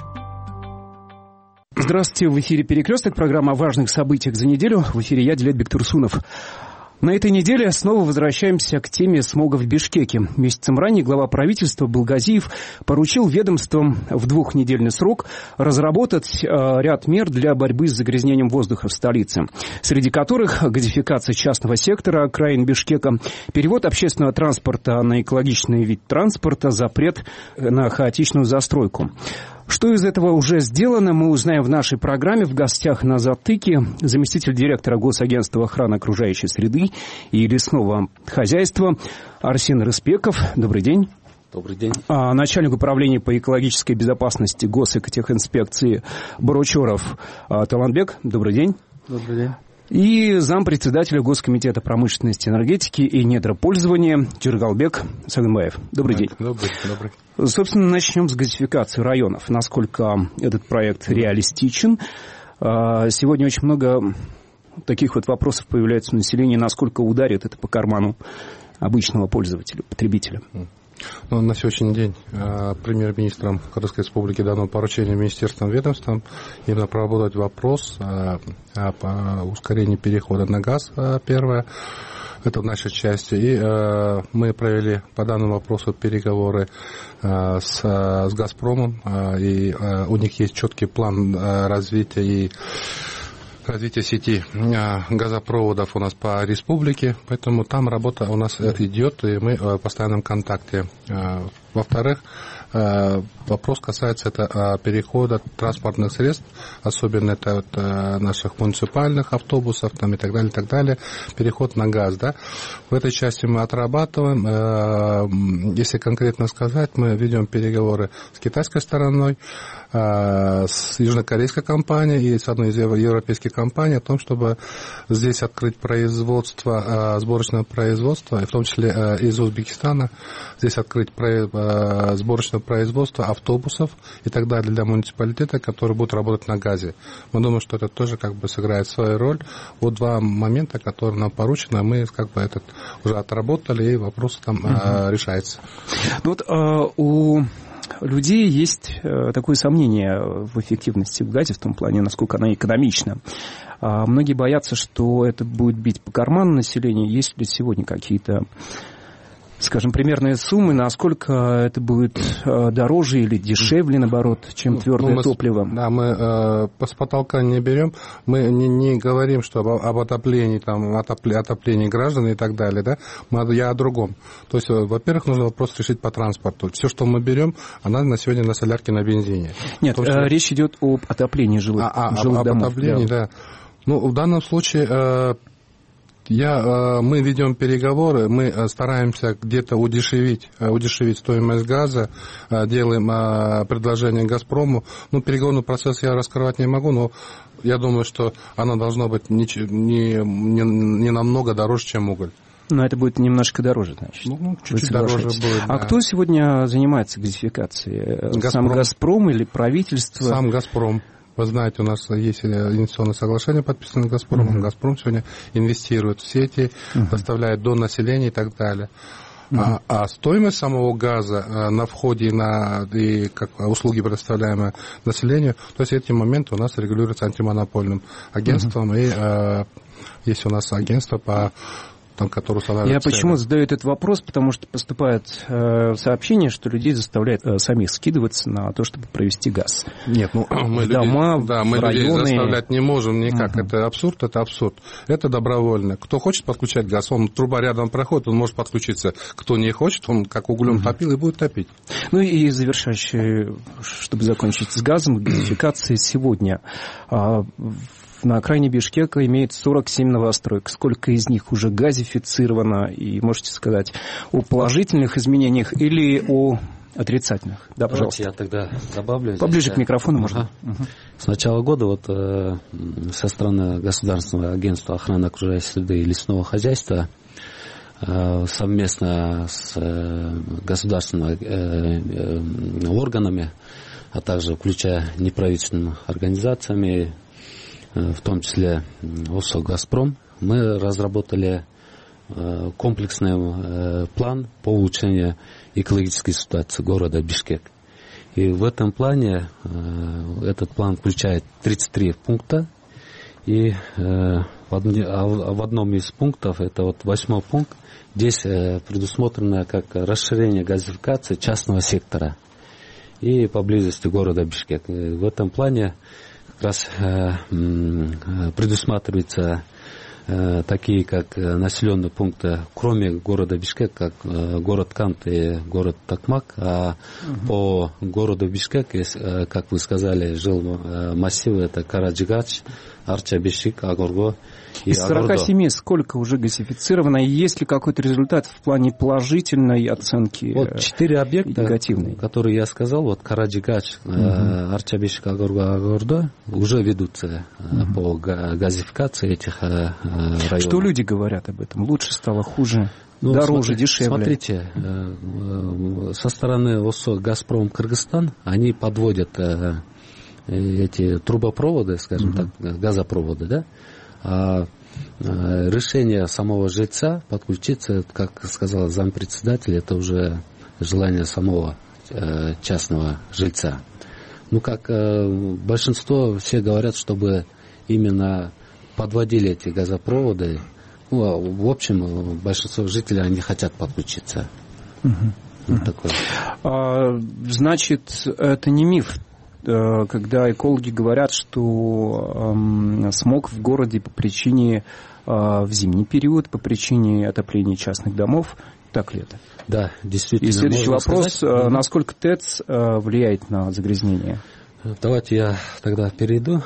Здравствуйте, в эфире «Перекресток», программа о важных событиях за неделю. В эфире я, Дилет Бектурсунов. На этой неделе снова возвращаемся к теме смога в Бишкеке. Месяцем ранее глава правительства Булгазиев поручил ведомствам в двухнедельный срок разработать э, ряд мер для борьбы с загрязнением воздуха в столице, среди которых газификация частного сектора окраин Бишкека, перевод общественного транспорта на экологичный вид транспорта, запрет на хаотичную застройку. Что из этого уже сделано, мы узнаем в нашей программе. В гостях на Затыке заместитель директора Госагентства охраны окружающей среды и лесного хозяйства Арсен Рыспеков. Добрый день. Добрый день. А, начальник управления по экологической безопасности Госэкотехинспекции Баручеров а, Таланбек. Добрый день. Добрый день. И зампредседателя Госкомитета промышленности, энергетики и недропользования Джиргалбек Сагынбаев. Добрый день. Добрый, добрый. Собственно, начнем с газификации районов. Насколько этот проект реалистичен. Сегодня очень много таких вот вопросов появляется у населения, насколько ударит это по карману обычного пользователя, потребителя. Ну, на сегодняшний день э, премьер-министром Кыргызской республики дано поручение министерствам, ведомствам именно проработать вопрос э, о ускорении перехода на газ, э, первое, это в нашей части. И э, мы провели по данному вопросу переговоры э, с, с «Газпромом», э, и э, у них есть четкий план э, развития и развитие сети газопроводов у нас по республике, поэтому там работа у нас идет, и мы в постоянном контакте. Во-вторых, вопрос касается это перехода транспортных средств, особенно это вот наших муниципальных автобусов там, и так далее, и так далее, переход на газ. Да? В этой части мы отрабатываем. Если конкретно сказать, мы ведем переговоры с китайской стороной, с южнокорейской компанией и с одной из европейских компаний о том, чтобы здесь открыть производство, сборочное производство, в том числе из Узбекистана, здесь открыть сборочное производство автобусов и так далее для муниципалитета, которые будут работать на газе. Мы думаем, что это тоже как бы сыграет свою роль. Вот два момента, которые нам поручены, мы как бы этот уже отработали, и вопрос там угу. решается. Ну, вот а, у людей есть такое сомнение в эффективности в газе, в том плане, насколько она экономична. А многие боятся, что это будет бить по карману населения. Есть ли сегодня какие-то, скажем, примерные суммы, насколько это будет дороже или дешевле, наоборот, чем твердое ну, мы, топливо? Да, мы э, с потолка не берем, мы не, не говорим, что об, об отоплении, там, отопле, отоплении граждан и так далее, да, мы, я о другом. То есть, во-первых, нужно вопрос решить по транспорту. Все, что мы берем, она на сегодня на солярке, на бензине. Нет, том, что... речь идет об отоплении жилых, а, а, жилых об, домов. Об отоплении, да. да. Ну, в данном случае... Э, Я, мы ведем переговоры, мы стараемся где-то удешевить, удешевить стоимость газа, делаем предложение «Газпрому». Ну, переговорный процесс я раскрывать не могу, но я думаю, что оно должно быть не, не, не, не намного дороже, чем уголь. Но это будет немножко дороже, значит. Ну, чуть-чуть дороже будет. А да. кто сегодня занимается газификацией? «Газпром». Сам «Газпром» или правительство? Сам «Газпром». Вы знаете, у нас есть инвестиционное соглашение, подписанное «Газпромом». Uh-huh. «Газпром» сегодня инвестирует в сети, uh-huh. доставляет до населения и так далее. Uh-huh. А, а стоимость самого газа а, на входе на, и как услуги, предоставляемые населению, то есть эти моменты у нас регулируются антимонопольным агентством, uh-huh. и а, есть у нас агентство по... Там, Я почему задаю этот вопрос, потому что поступает э, сообщение, что людей заставляют э, самих скидываться на то, чтобы провести газ. Нет, ну мы, дома, людей, да, мы районы... людей заставлять не можем никак. Uh-huh. Это абсурд, это абсурд. Это добровольно. Кто хочет подключать газ, он труба рядом проходит, он может подключиться. Кто не хочет, он как углем uh-huh. топил и будет топить. Ну и завершающий, чтобы закончить с газом, газификацией сегодня. На окраине Бишкека имеет сорок семь новостроек. Сколько из них уже газифицировано? И можете сказать о положительных изменениях или о отрицательных? Да, пожалуйста. Я тогда добавлю. Поближе здесь. к микрофону можно. Ага. Угу. С начала года вот, э, со стороны Государственного агентства охраны окружающей среды и лесного хозяйства э, совместно с э, государственными э, э, органами, а также включая неправительственными организациями, в том числе ОСО «Газпром», мы разработали комплексный план по улучшению экологической ситуации города Бишкек. И в этом плане, этот план включает тридцать три пункта, и в одном из пунктов, это вот восьмой пункт, здесь предусмотрено как расширение газификации частного сектора и поблизости города Бишкек. И в этом плане как раз э, предусматриваются э, такие, как населенные пункты, кроме города Бишкек, как э, город Кант и город Токмак, а угу. по городу Бишкек, есть, э, как вы сказали, жил э, массивы, это Караджигач, Арчабишик, Агорго и Из сорока семи сколько уже газифицировано? И есть ли какой-то результат в плане положительной оценки? Вот четыре объекта, негативной, которые я сказал, вот Караджигач, угу. э, Арчабишик, Агорго, Агордо, уже ведутся угу. по газификации этих э, районов. Что люди говорят об этом? Лучше стало, хуже? Ну, дороже, смотрите, дешевле? Смотрите, э, со стороны ОСО «Газпром» Кыргызстан, они подводят э, эти трубопроводы, скажем угу. так, газопроводы, да, а решение самого жильца подключиться, как сказал зампредседателя, это уже желание самого частного жильца. Ну, как большинство, все говорят, чтобы именно подводили эти газопроводы. Ну, в общем, большинство жителей, они хотят подключиться. Угу. Вот такое. А, значит, это не миф, когда экологи говорят, что э, смог в городе по причине, э, в зимний период, по причине отопления частных домов. Так ли это? Да, действительно. И следующий вопрос, сказать, насколько ТЭЦ э, влияет на загрязнение? Давайте я тогда перейду.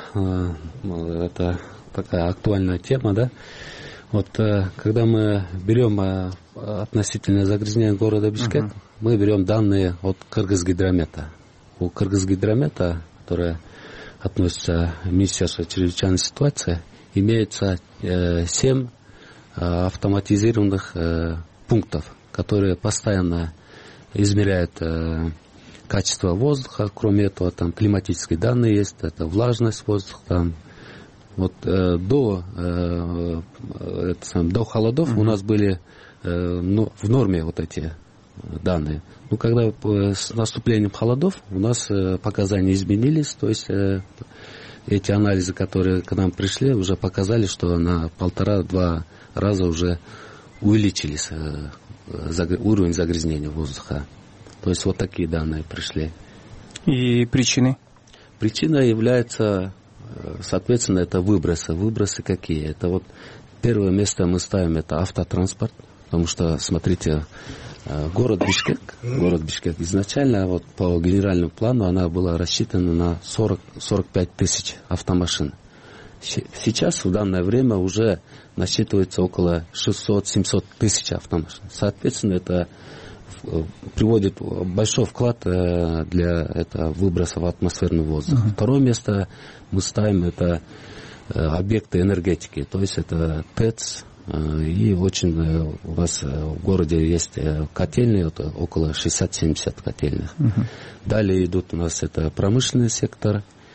Это такая актуальная тема, да? Вот когда мы берем относительное загрязнение города Бишкек, uh-huh. мы берем данные от Кыргызгидромета. У Кыргызгидромета, которая относится к Министерству чрезвычайной ситуации, имеется семь автоматизированных пунктов, которые постоянно измеряют качество воздуха. Кроме этого, там климатические данные есть, это влажность воздуха. Там. Вот э, до, э, это, сам, до холодов uh-huh. у нас были э, ну, в норме вот эти данные. Ну, когда э, с наступлением холодов у нас э, показания изменились, то есть э, эти анализы, которые к нам пришли, уже показали, что на полтора-два раза уже увеличились э, загр... уровень загрязнения воздуха. То есть вот такие данные пришли. И причины? Причина является, соответственно, это выбросы. Выбросы какие? Это вот первое место мы ставим, это автотранспорт, потому что, смотрите, город Бишкек, город Бишкек изначально вот по генеральному плану она была рассчитана на сорок-сорок пять тысяч автомашин. Сейчас в данное время уже насчитывается около шестьсот-семьсот тысяч автомашин. Соответственно, это приводит большой вклад для этого выброса в атмосферный воздух. Uh-huh. Второе место мы ставим, это объекты энергетики, то есть это ТЭЦ, и очень у нас в городе есть котельные, это около шестьдесят-семьдесят котельных. Uh-huh. Далее идут у нас это промышленный сектор,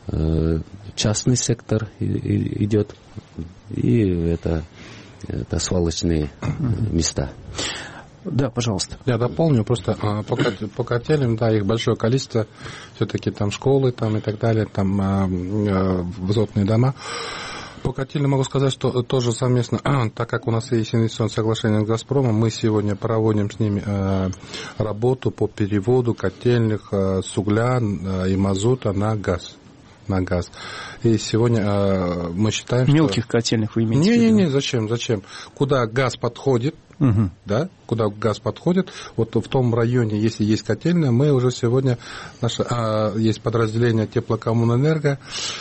частный сектор идет, и это, это свалочные места. Да, пожалуйста. Я дополню, просто по, по котельным, да, их большое количество, все-таки там школы там, и так далее, там э, высотные дома. По котельным могу сказать, что тоже совместно, так как у нас есть инвестиционное соглашение с «Газпромом», мы сегодня проводим с ними э, работу по переводу котельных э, с угля э, и мазута на газ. на газ. И сегодня э, мы считаем, мелких что... котельных вы имеете в виду? Не-не-не, зачем, зачем? Куда газ подходит, угу. да, куда газ подходит, вот в том районе, если есть котельная, мы уже сегодня, наше, а, есть подразделение Теплокоммунэнерго,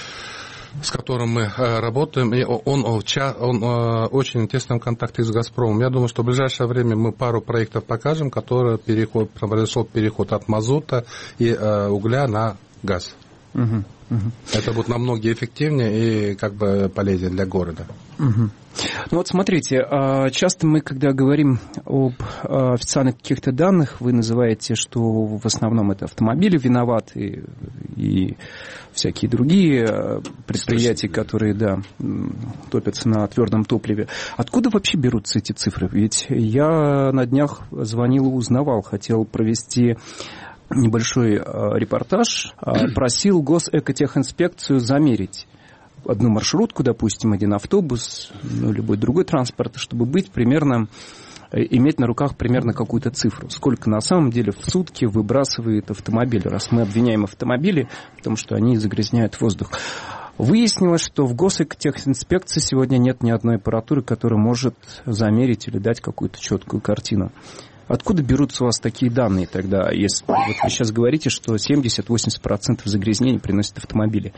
с которым мы э, работаем, и он, он, он э, очень в тесном контакте с «Газпромом». Я думаю, что в ближайшее время мы пару проектов покажем, которые переход, произошел переход от мазута и э, угля на газ. Угу, угу. Это будет намного эффективнее и как бы полезнее для города. Угу. Ну вот смотрите, часто мы, когда говорим об официальных каких-то данных, вы называете, что в основном это автомобили виноваты и всякие другие предприятия, которые, да, топятся на твердом топливе. Откуда вообще берутся эти цифры? Ведь я на днях звонил и узнавал, хотел провести небольшой репортаж, просил Госэкотехинспекцию замерить одну маршрутку, допустим, один автобус, ну, любой другой транспорт, чтобы быть примерно, иметь на руках примерно какую-то цифру. Сколько на самом деле в сутки выбрасывает автомобиль, раз мы обвиняем автомобили, потому что они загрязняют воздух. Выяснилось, что в Госэкотехинспекции сегодня нет ни одной аппаратуры, которая может замерить или дать какую-то четкую картину. Откуда берутся у вас такие данные тогда, если вот вы сейчас говорите, что семьдесят-восемьдесят процентов загрязнений приносят автомобили?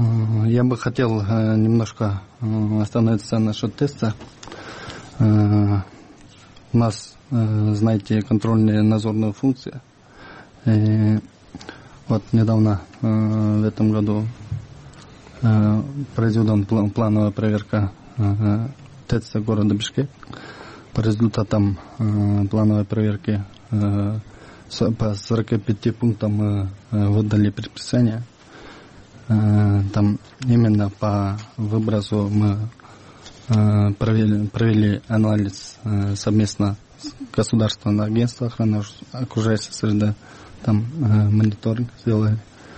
Я бы хотел немножко остановиться насчет теста. У нас, знаете, контрольная надзорная функция. И вот недавно, в этом году, произведена плановая проверка ТЭЦа города Бишкек. По результатам э, плановой проверки э, с, по сорока пяти пунктам мы э, выдали предписание. Э, там именно по выбросу мы э, провели, провели анализ э, совместно с Государственным агентством охраны окружающей среды. Там э, мониторинг сделали.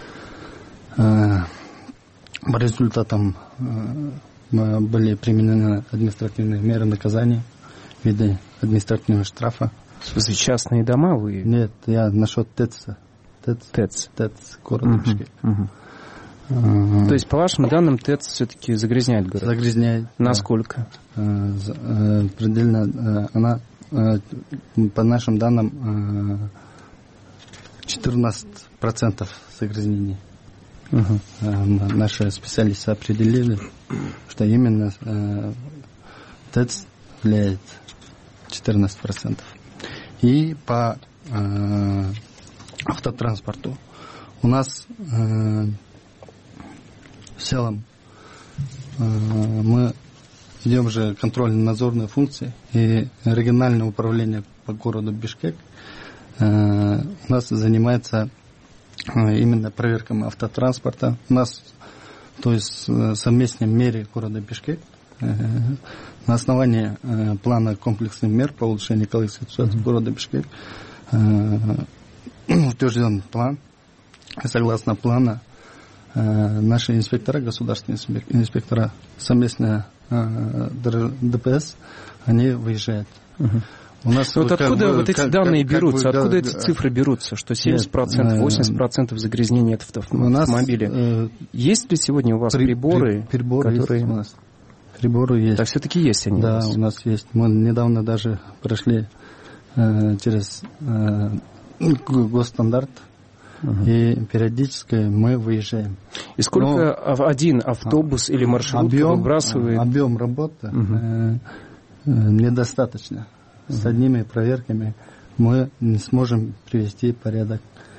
Э, по результатам э, были применены административные меры наказания в виде административного штрафа. В смысле, частные дома вы? Нет, я насчет ТЭЦа. ТЭЦ. ТЭЦ. ТЭЦ, города Бишкек. Угу. Uh-huh. То есть, по вашим данным, ТЭЦ все-таки загрязняет город? Загрязняет. Насколько? Да. Предельно, она, по нашим данным, четырнадцать процентов загрязнений. Uh-huh. Наши специалисты определили, что именно ТЭЦ влияет четырнадцать процентов. И по э, автотранспорту у нас э, в целом э, мы ведем же контрольно-надзорные функции, и региональное управление по городу Бишкек э, у нас занимается э, именно проверкой автотранспорта. У нас, то есть, в совместном мере города Бишкек э, на основании э, плана комплексных мер по улучшению экологической ситуации mm-hmm. города Бишкек э, утвержден план. И согласно плана э, наши инспектора, государственные инспектора, совместно э, ДПС, они выезжают. Mm-hmm. У нас вот откуда бы, вот эти как, данные как, берутся? Как бы, откуда эти цифры берутся? Что семьдесят процентов, восемьдесят процентов загрязнений от автомобиля. Э, есть ли сегодня у вас при, приборы, при, приборы которые... есть у нас. Приборы есть. Так все-таки есть они? Да, у, у нас есть. Мы недавно даже прошли э, через э, госстандарт, uh-huh. и периодически мы выезжаем. И сколько Но один автобус а, или маршрутка объем, выбрасывает? Объем работы uh-huh. э, э, недостаточно. Uh-huh. С одними проверками мы не сможем привести порядок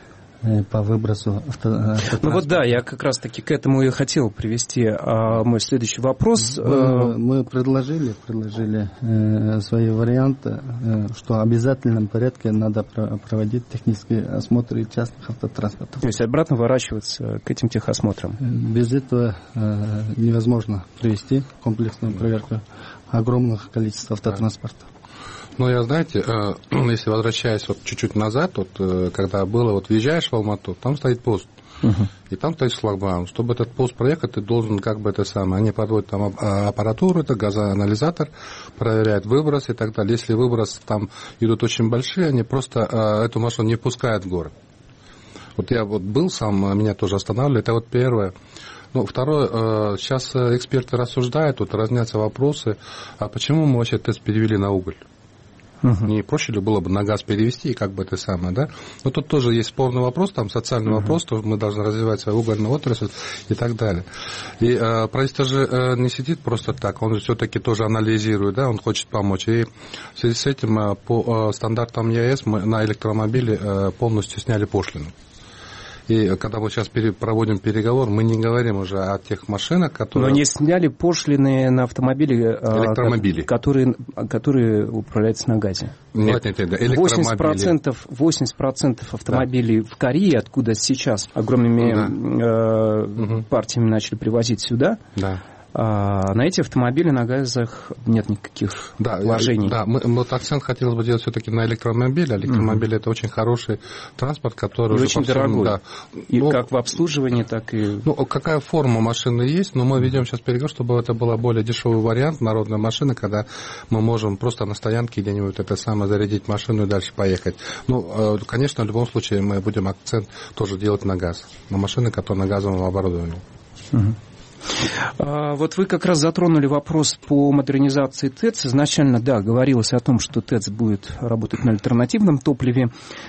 по выбросу автотранспорта. Ну вот да, я как раз таки к этому и хотел привести а, мой следующий вопрос. Мы, мы предложили, предложили э, свои варианты, э, что в обязательном порядке надо проводить технические осмотры частных автотранспортов. То есть обратно ворачиваться к этим техосмотрам? Без этого э, невозможно провести комплексную проверку огромных количеств автотранспорта. Ну, я, знаете, если возвращаясь вот чуть-чуть назад, вот, когда было, вот въезжаешь в Алмату, там стоит пост, uh-huh. и там стоит шлагбаум. Чтобы этот пост проехать, ты должен как бы это самое, они подводят там аппаратуру, это газоанализатор, проверяют выброс и так далее. Если выброс там идут очень большие, они просто эту машину не пускают в город. Вот я вот был сам, меня тоже останавливали, это вот первое. Ну, второе, сейчас эксперты рассуждают, тут разнятся вопросы, а почему мы вообще тест перевели на уголь? Uh-huh. Не проще ли было бы на газ перевести, и как бы это самое, да? Но тут тоже есть спорный вопрос, там социальный uh-huh. вопрос, что мы должны развивать свою угольную отрасль и так далее. И э, правительство же э, не сидит просто так, он же все-таки тоже анализирует, да, он хочет помочь. И в связи с этим э, по э, стандартам ЕС мы на электромобили э, полностью сняли пошлину. И когда мы сейчас проводим переговор, мы не говорим уже о тех машинах, которые... Но не сняли пошлины на автомобили, электромобили, которые, которые управляются на газе. Нет, нет, нет, электромобили. восемьдесят процентов, восемьдесят процентов автомобилей да. в Корее, откуда сейчас огромными да. э, партиями начали привозить сюда, да. А на эти автомобили на газах нет никаких да, вложений. Да, мы, вот акцент хотелось бы делать все-таки на электромобиле. Электромобиль mm-hmm. это очень хороший транспорт, который и уже очень дорогой. Да. И ну, как в обслуживании, так и... Ну, какая форма машины есть, но мы ведем сейчас переговор, чтобы это был более дешевый вариант народной машины, когда мы можем просто на стоянке где-нибудь это самое зарядить машину и дальше поехать. Ну, конечно, в любом случае мы будем акцент тоже делать на газ, на машины, которые на газовом оборудовании. Mm-hmm. Вот вы как раз затронули вопрос по модернизации ТЭЦ. Изначально, да, говорилось о том, что ТЭЦ будет работать на альтернативном топливе,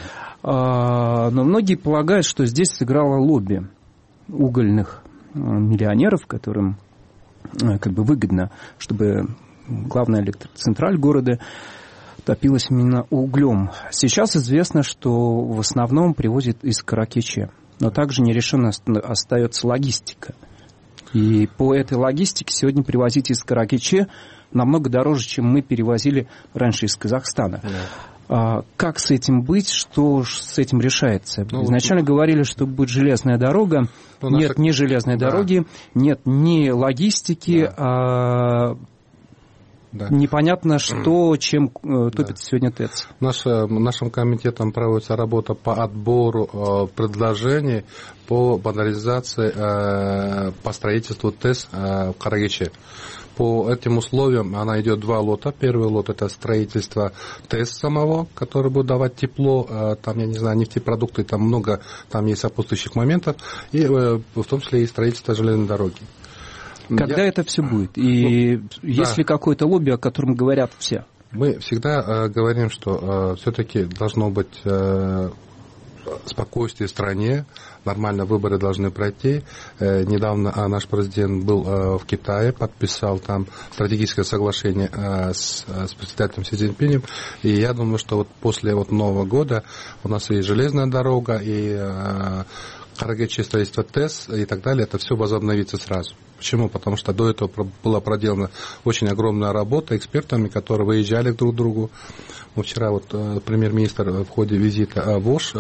но многие полагают, что здесь сыграло лобби угольных миллионеров, которым как бы выгодно, чтобы главная электроцентраль города топилась именно углем. Сейчас известно, что в основном привозят из Каракечи, но также нерешенно остается логистика. И по этой логистике сегодня привозить из Каракечи намного дороже, чем мы перевозили раньше из Казахстана. Да. А, как с этим быть? Что с этим решается? Ну, Изначально вот... говорили, что будет железная дорога. Ну, нет наша... ни железной да. дороги, нет ни логистики, да. а... Да. Непонятно, что, чем э, топит да. сегодня ТЭЦ. Наш, нашим комитетом проводится работа по отбору э, предложений по модернизации, э, по строительству ТЭЦ э, в Карагече. По этим условиям она идет два лота. Первый лот – это строительство ТЭЦ самого, который будет давать тепло, э, там, я не знаю, нефтепродукты, там много, там есть сопутствующих моментов, и э, в том числе и строительство железной дороги. Когда Я... это все будет? И ну, есть да. ли какое-то лобби, о котором говорят все? Мы всегда э, говорим, что э, все-таки должно быть э, спокойствие в стране, нормально выборы должны пройти. Э, недавно э, наш президент был э, в Китае, подписал там стратегическое соглашение э, с, с председателем Си Цзиньпинем. И я думаю, что вот после вот Нового года у нас и железная дорога, и э, Карагечи, строительство ТЭЦ и так далее, это все возобновится сразу. Почему? Потому что до этого была проделана очень огромная работа экспертами, которые выезжали друг к другу. Мы вчера вот премьер-министр в ходе визита в Ош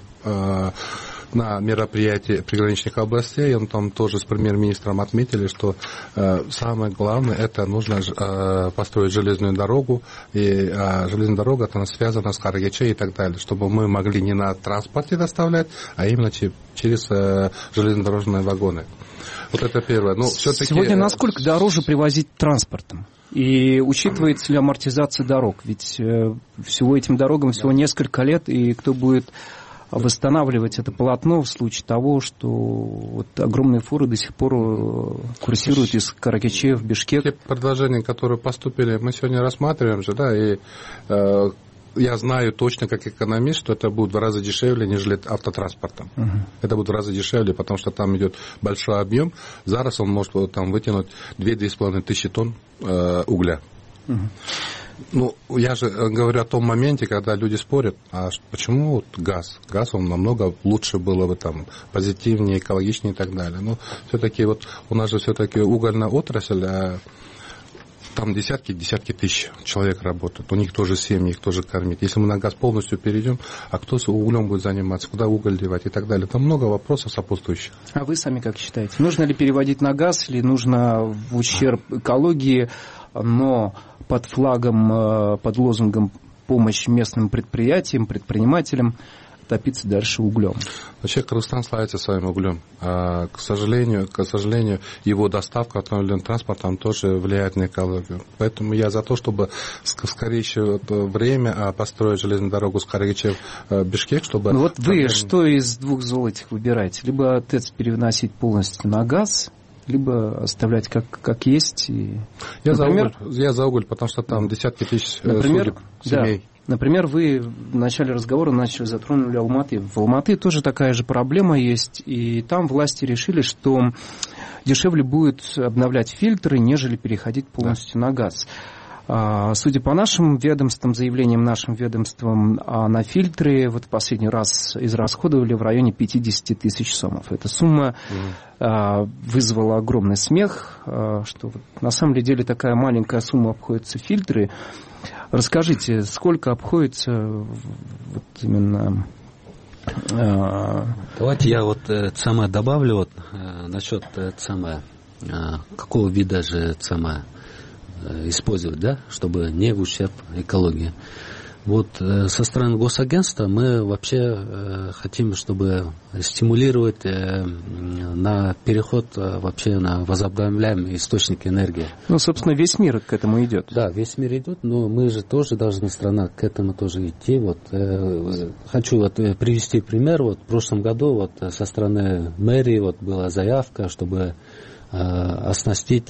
на мероприятии приграничных областей, он там тоже с премьер-министром отметили, что э, самое главное, это нужно э, построить железную дорогу, и э, железная дорога, это она связана с Карагечей и так далее, чтобы мы могли не на транспорте доставлять, а именно через э, железнодорожные вагоны. Вот это первое. Но все-таки... Сегодня насколько дороже привозить транспортом? И учитывается ли амортизация дорог? Ведь э, всего этим дорогам всего несколько лет, и кто будет восстанавливать это полотно в случае того, что вот огромные фуры до сих пор курсируют из Каракечи в Бишкек. Те предложения, которые поступили, мы сегодня рассматриваем же, да, и э, я знаю точно, как экономист, что это будет в разы дешевле, нежели автотранспортом. Uh-huh. Это будет в разы дешевле, потому что там идет большой объем. Зараз он может там вытянуть две-две с половиной тысячи тонн э, угля. Uh-huh. Ну, я же говорю о том моменте, когда люди спорят, а почему вот газ? Газ, он намного лучше было бы там, позитивнее, экологичнее и так далее. Но все-таки вот у нас же все-таки угольная отрасль, а там десятки, десятки тысяч человек работают. У них тоже семьи, их тоже кормить. Если мы на газ полностью перейдем, а кто с углем будет заниматься, куда уголь девать и так далее. Там много вопросов сопутствующих. А вы сами как считаете? Нужно ли переводить на газ или нужно в ущерб экологии, но под флагом, под лозунгом помощь местным предприятиям, предпринимателям топиться дальше углем? Вообще Кыргызстан славится своим углем. А, к сожалению, к сожалению, его доставка автомобильным транспортом тоже влияет на экологию. Поэтому я за то, чтобы в скорейшее время построить железную дорогу с Карагичев-Бишкек, чтобы... Ну вот вы что из двух зол этих выбираете? Либо ТЭЦ переносить полностью на газ, либо оставлять как, как есть. И... Я, например, за уголь, я за уголь, потому что там десятки тысяч например, судеб, семей. Да. Например, вы в начале разговора начали затронули Алматы. В Алматы тоже такая же проблема есть, и там власти решили, что дешевле будет обновлять фильтры, нежели переходить полностью да. на газ. Судя по нашим ведомствам, заявлениям нашим ведомствам, на фильтры вот в последний раз израсходовали в районе пятьдесят тысяч сомов. Эта сумма mm. вызвала огромный смех, что на самом деле такая маленькая сумма обходится в фильтры. Расскажите, сколько обходится вот именно... Давайте я вот это самое добавлю вот, насчет это самое, какого вида же это самое использовать, да, чтобы не в ущерб экологии. Вот со стороны госагентства мы вообще хотим, чтобы стимулировать на переход вообще на возобновляемые источники энергии. Ну, собственно, весь мир к этому идет. Да, весь мир идет, но мы же тоже должны, страна, к этому тоже идти. Вот хочу вот привести пример. Вот в прошлом году вот со стороны мэрии вот была заявка, чтобы оснастить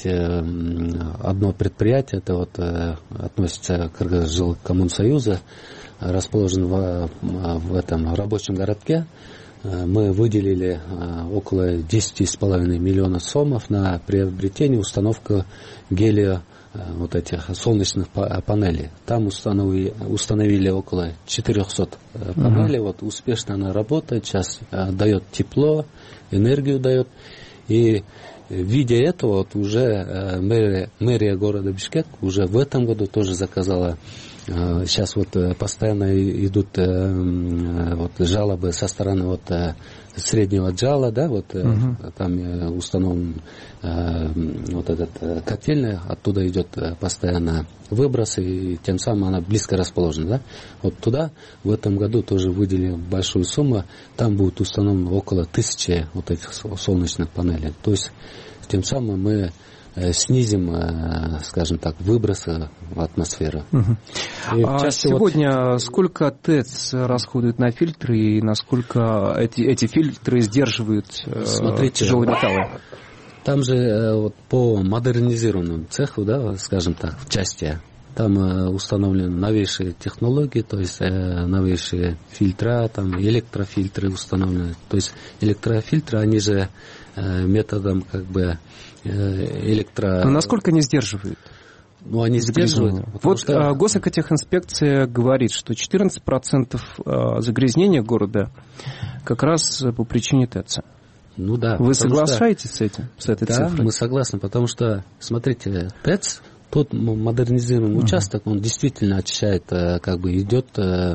одно предприятие, это вот относится к Кыргызжилкоммунсоюза, расположен в, в этом рабочем городке. Мы выделили около десять с половиной миллионов сомов на приобретение, установку гелио вот этих солнечных панелей. Там установили, установили около четырехсот панелей. Uh-huh. Вот успешно она работает, сейчас дает тепло, энергию дает. И видя этого, вот уже э, мэрия, мэрия города Бишкек уже в этом году тоже заказала. Э, сейчас вот э, постоянно идут э, вот, жалобы со стороны вот, э, среднего джала, да, вот э, uh-huh. там э, установлен э, вот этот э, котельный, оттуда идет э, постоянно выброс, и тем самым она близко расположена, да. Вот туда в этом году тоже выделили большую сумму, там будет установлено около тысячи вот этих солнечных панелей. То есть тем самым мы снизим, скажем так, выбросы в атмосферу. Угу. А сегодня вот... сколько ТЭЦ расходует на фильтры и насколько эти, эти фильтры сдерживают Смотрите, тяжелые металлы? Там же вот, по модернизированному цеху, да, скажем так, в части, там установлены новейшие технологии, то есть новейшие фильтра, там электрофильтры установлены. То есть электрофильтры, они же методом как бы электро... Но насколько они сдерживают? Ну, они сдерживают. Вот что... госэкотехинспекция говорит, что четырнадцать процентов загрязнения города как раз по причине ТЭЦа. Ну да. Вы соглашаетесь что... с этим, с этой да, цифрой? Да, мы согласны, потому что, смотрите, ТЭЦ, тот модернизированный uh-huh. участок, он действительно очищает, как бы идет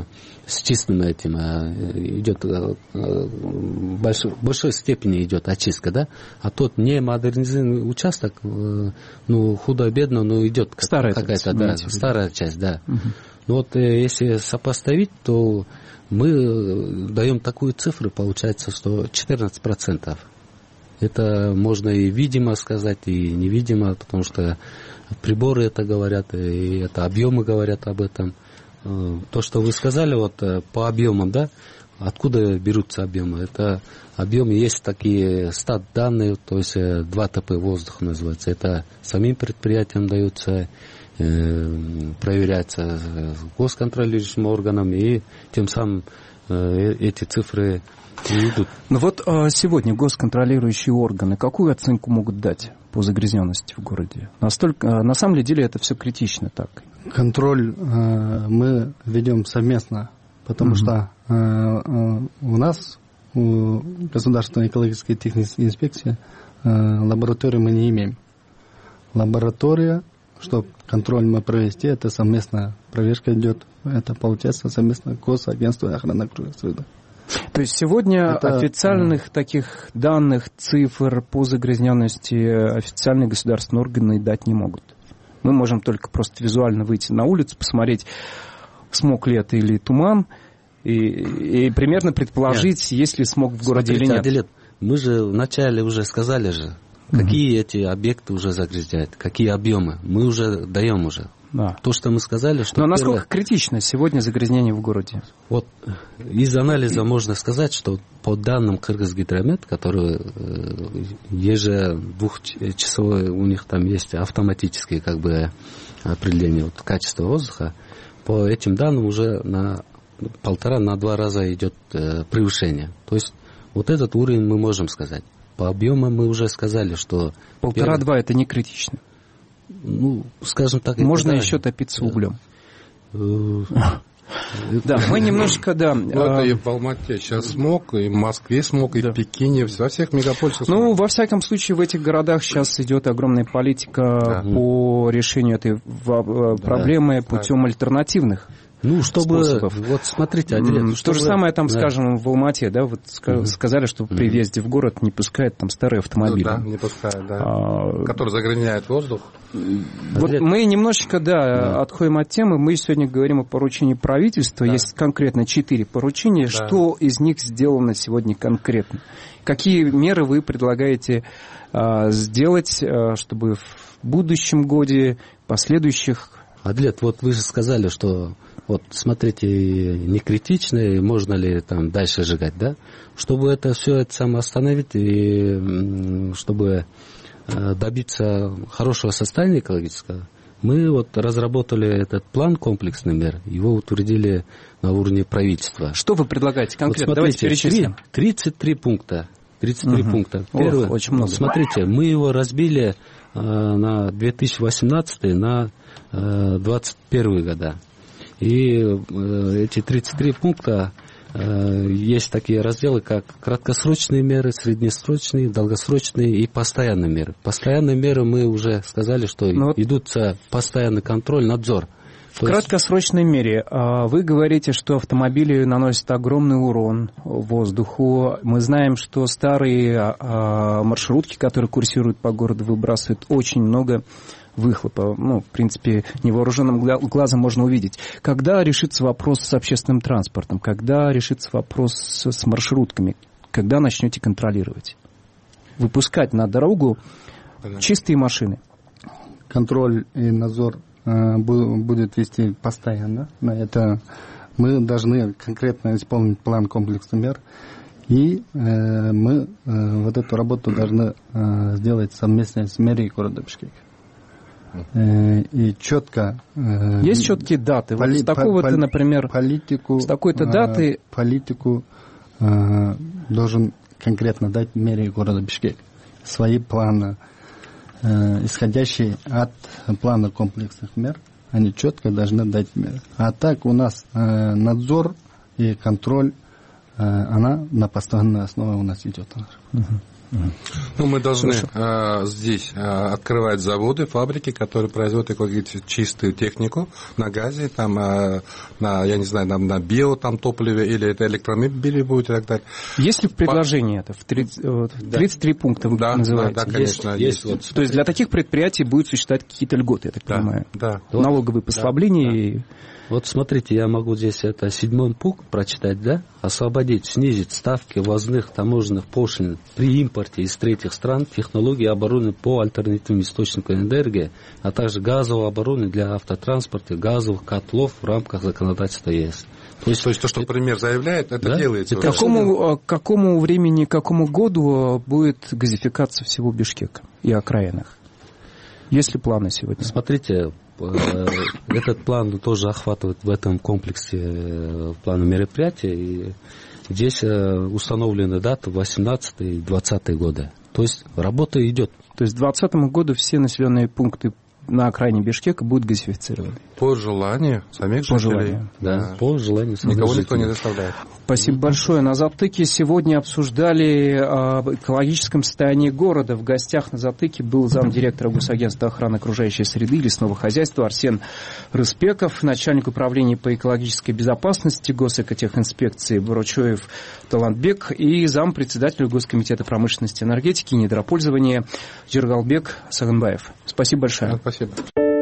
с чистым этим, идет в большой, большой степени идет очистка, да, а тот не модернизированный участок, ну, худо-бедно, но идет старая какая-то, да, старая часть, да. Uh-huh. Ну вот если сопоставить, то мы даем такую цифру, получается, что четырнадцать процентов. Это можно и видимо сказать, и невидимо, потому что приборы это говорят, и это объемы говорят об этом. То, что вы сказали вот по объемам, да, откуда берутся объемы? Это объемы, есть такие стат данные, то есть два ТП воздуха называется. Это самим предприятиям даются, проверяется госконтролирующим органом, и тем самым эти цифры не идут. Ну вот сегодня госконтролирующие органы какую оценку могут дать по загрязненности в городе? Настолько, на самом деле это все критично так. Контроль э, мы ведем совместно, потому mm-hmm. что э, э, у нас, у Государственной экологической и технической инспекции, э, лаборатории мы не имеем. Лаборатория, чтобы контроль мы провести, это совместная проверка идет. Это получается совместно Госагентство охраны окружной среды. То есть сегодня это... официальных таких данных, цифр по загрязненности официальные государственные органы дать не могут. Мы можем только просто визуально выйти на улицу, посмотреть, смог ли это или туман, и, и примерно предположить, нет. есть ли смог в городе Смотрите, или нет. Аделет, мы же вначале уже сказали же, какие mm-hmm. эти объекты уже загрязняют, какие объемы. Мы уже даем уже. Да. То, что мы сказали, что... Но насколько первое... критично сегодня загрязнение в городе? Вот из анализа можно сказать, что по данным Кыргызгидромет, которые ежедвухчасовой, у них там есть автоматические как бы определения вот, качества воздуха, по этим данным уже на полтора, на два раза идет э, превышение. То есть вот этот уровень мы можем сказать. По объемам мы уже сказали, что... Полтора-два это не критично. Ну, скажем так... Можно еще топиться углем. Да, мы немножко, да... Ну, это и в Алмате сейчас смог, и в Москве смог, и в Пекине, во всех мегаполисах. Ну, во всяком случае, в этих городах сейчас идет огромная политика по решению этой проблемы путем альтернативных. Ну, чтобы... способов. Вот смотрите, Аделет, что... То же самое там, да. скажем, в Алмате, да, вот mm-hmm. сказали, что при въезде в город не пускают там старые автомобили. Ну, да, не пускают, да. А... Которые загрязняют воздух. Вот Аделет... мы немножечко, да, да, отходим от темы. Мы сегодня говорим о поручении правительства. Да. Есть конкретно четыре поручения. Да. Что из них сделано сегодня конкретно? Какие меры вы предлагаете а, сделать, а, чтобы в будущем годе, последующих... Аделет, вот вы же сказали, что вот смотрите, не критично, можно ли там дальше сжигать, да? Чтобы это все это само остановить и чтобы добиться хорошего состояния экологического, мы вот разработали этот план комплексный мер, его утвердили на уровне правительства. Что вы предлагаете конкретно? Вот смотрите, давайте перечислим. тридцать три пункта. тридцать три угу. пункта. Первое, Ох, очень много. Смотрите, мы его разбили э, на две тысячи восемнадцатый, на э, двадцать первый года. И э, эти тридцать три пункта, э, есть такие разделы, как краткосрочные меры, среднесрочные, долгосрочные и постоянные меры. Постоянные меры мы уже сказали, что Но... идут постоянный контроль, надзор. В То краткосрочной есть... мере вы говорите, что автомобили наносят огромный урон воздуху. Мы знаем, что старые маршрутки, которые курсируют по городу, выбрасывают очень много выхлопа. Ну, в принципе, невооруженным глазом можно увидеть. Когда решится вопрос с общественным транспортом? Когда решится вопрос с маршрутками? Когда начнете контролировать? Выпускать на дорогу чистые машины? Контроль и надзор будет вести постоянно. Это мы должны конкретно исполнить план комплексных мер, и э, мы э, вот эту работу должны э, сделать совместно с мэрией города Бишкек. Э, и четко... Э, Есть четкие даты? Поли, вот с такого-то, поли, например, политику, с такой-то даты... Э, политику э, должен конкретно дать мэрии города Бишкек. Свои планы, исходящие от плана комплексных мер, они четко должны дать меры. А так у нас э, надзор и контроль, э, она на постоянной основе у нас идет. Uh-huh. Uh-huh. Ну, мы должны э, здесь э, открывать заводы, фабрики, которые производят экологически чистую технику на газе, там, э, на, я не знаю, на, на био там, топливе, или это электромобили будет и так далее. Есть ли в предложении По... это? В тридцать, тридцать три да. пункта вы да, называете? Да, да, конечно. Есть, есть. Вот, то есть для таких предприятий будут существовать какие-то льготы, я так да, понимаю? Да. Налоговые послабления да, и... Да. Вот смотрите, я могу здесь это седьмой пункт прочитать, да? Освободить, снизить ставки ввозных таможенных пошлин при импорте из третьих стран, технологии оборудования по альтернативным источникам энергии, а также газового оборудования для автотранспорта, газовых котлов в рамках законодательства ЕС. То есть, то, есть то что премьер заявляет, это да? делается. К какому, к какому времени, к какому году будет газификация всего Бишкека и окраинах? Есть ли планы сегодня? Смотрите, этот план тоже охватывает в этом комплексе плана мероприятий. И здесь установлены даты восемнадцатый и двадцатый годы. То есть работа идет. То есть к двадцатому году все населенные пункты на окраине Бишкека будут газифицированы? по желанию самих по жителей. Желанию. Да, по желанию самих Никого жителей. никто не заставляет. Спасибо большое. На «Затыке» сегодня обсуждали об экологическом состоянии города. В гостях на «Затыке» был замдиректора Госагентства охраны окружающей среды и лесного хозяйства Арсен Рыспеков, начальник управления по экологической безопасности Госэкотехинспекции Бурочоев Талантбек и зампредседателя Госкомитета промышленности и энергетики и недропользования Жиргалбек Саганбаев. Спасибо большое. Спасибо.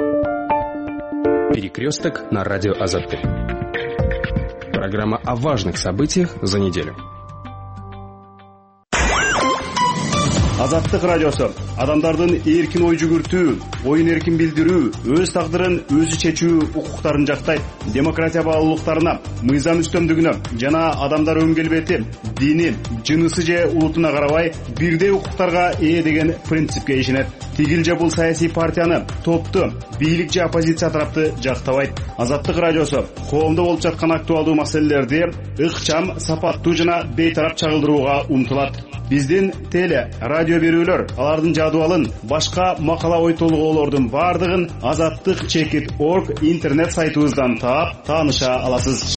Перекресток на радио «Азаттык». Программа о важных событиях за неделю. Азаттык радиосу адамдардын эркин ой жүгүртүү, оюн эркин билдирүү, өз тагдырын өзү чечүү укуктарын жактайт. Демократия баалуулуктарына, мыйзам үстөмдүгүнө жана адамдар өң келбети, дини, жынысы же улутуна карабай бирдей укуктарга ээ деген принципке ишенет. Тигил же бул саясий партияны, топту, бийлик же оппозиция тарапты жактабайт. Азаттык радиосу коомдо болуп жаткан актуалдуу маселелерди ыкчам, сапаттуу жана бейтарап чагылдырууга умтулат. Биздин теле, радио берүүлөр, алардын жадыбалын, башка макала ой толгоолордун бардыгын азаттык чекит точка орг интернет сайтыбыздан таап, тааныша аласыз.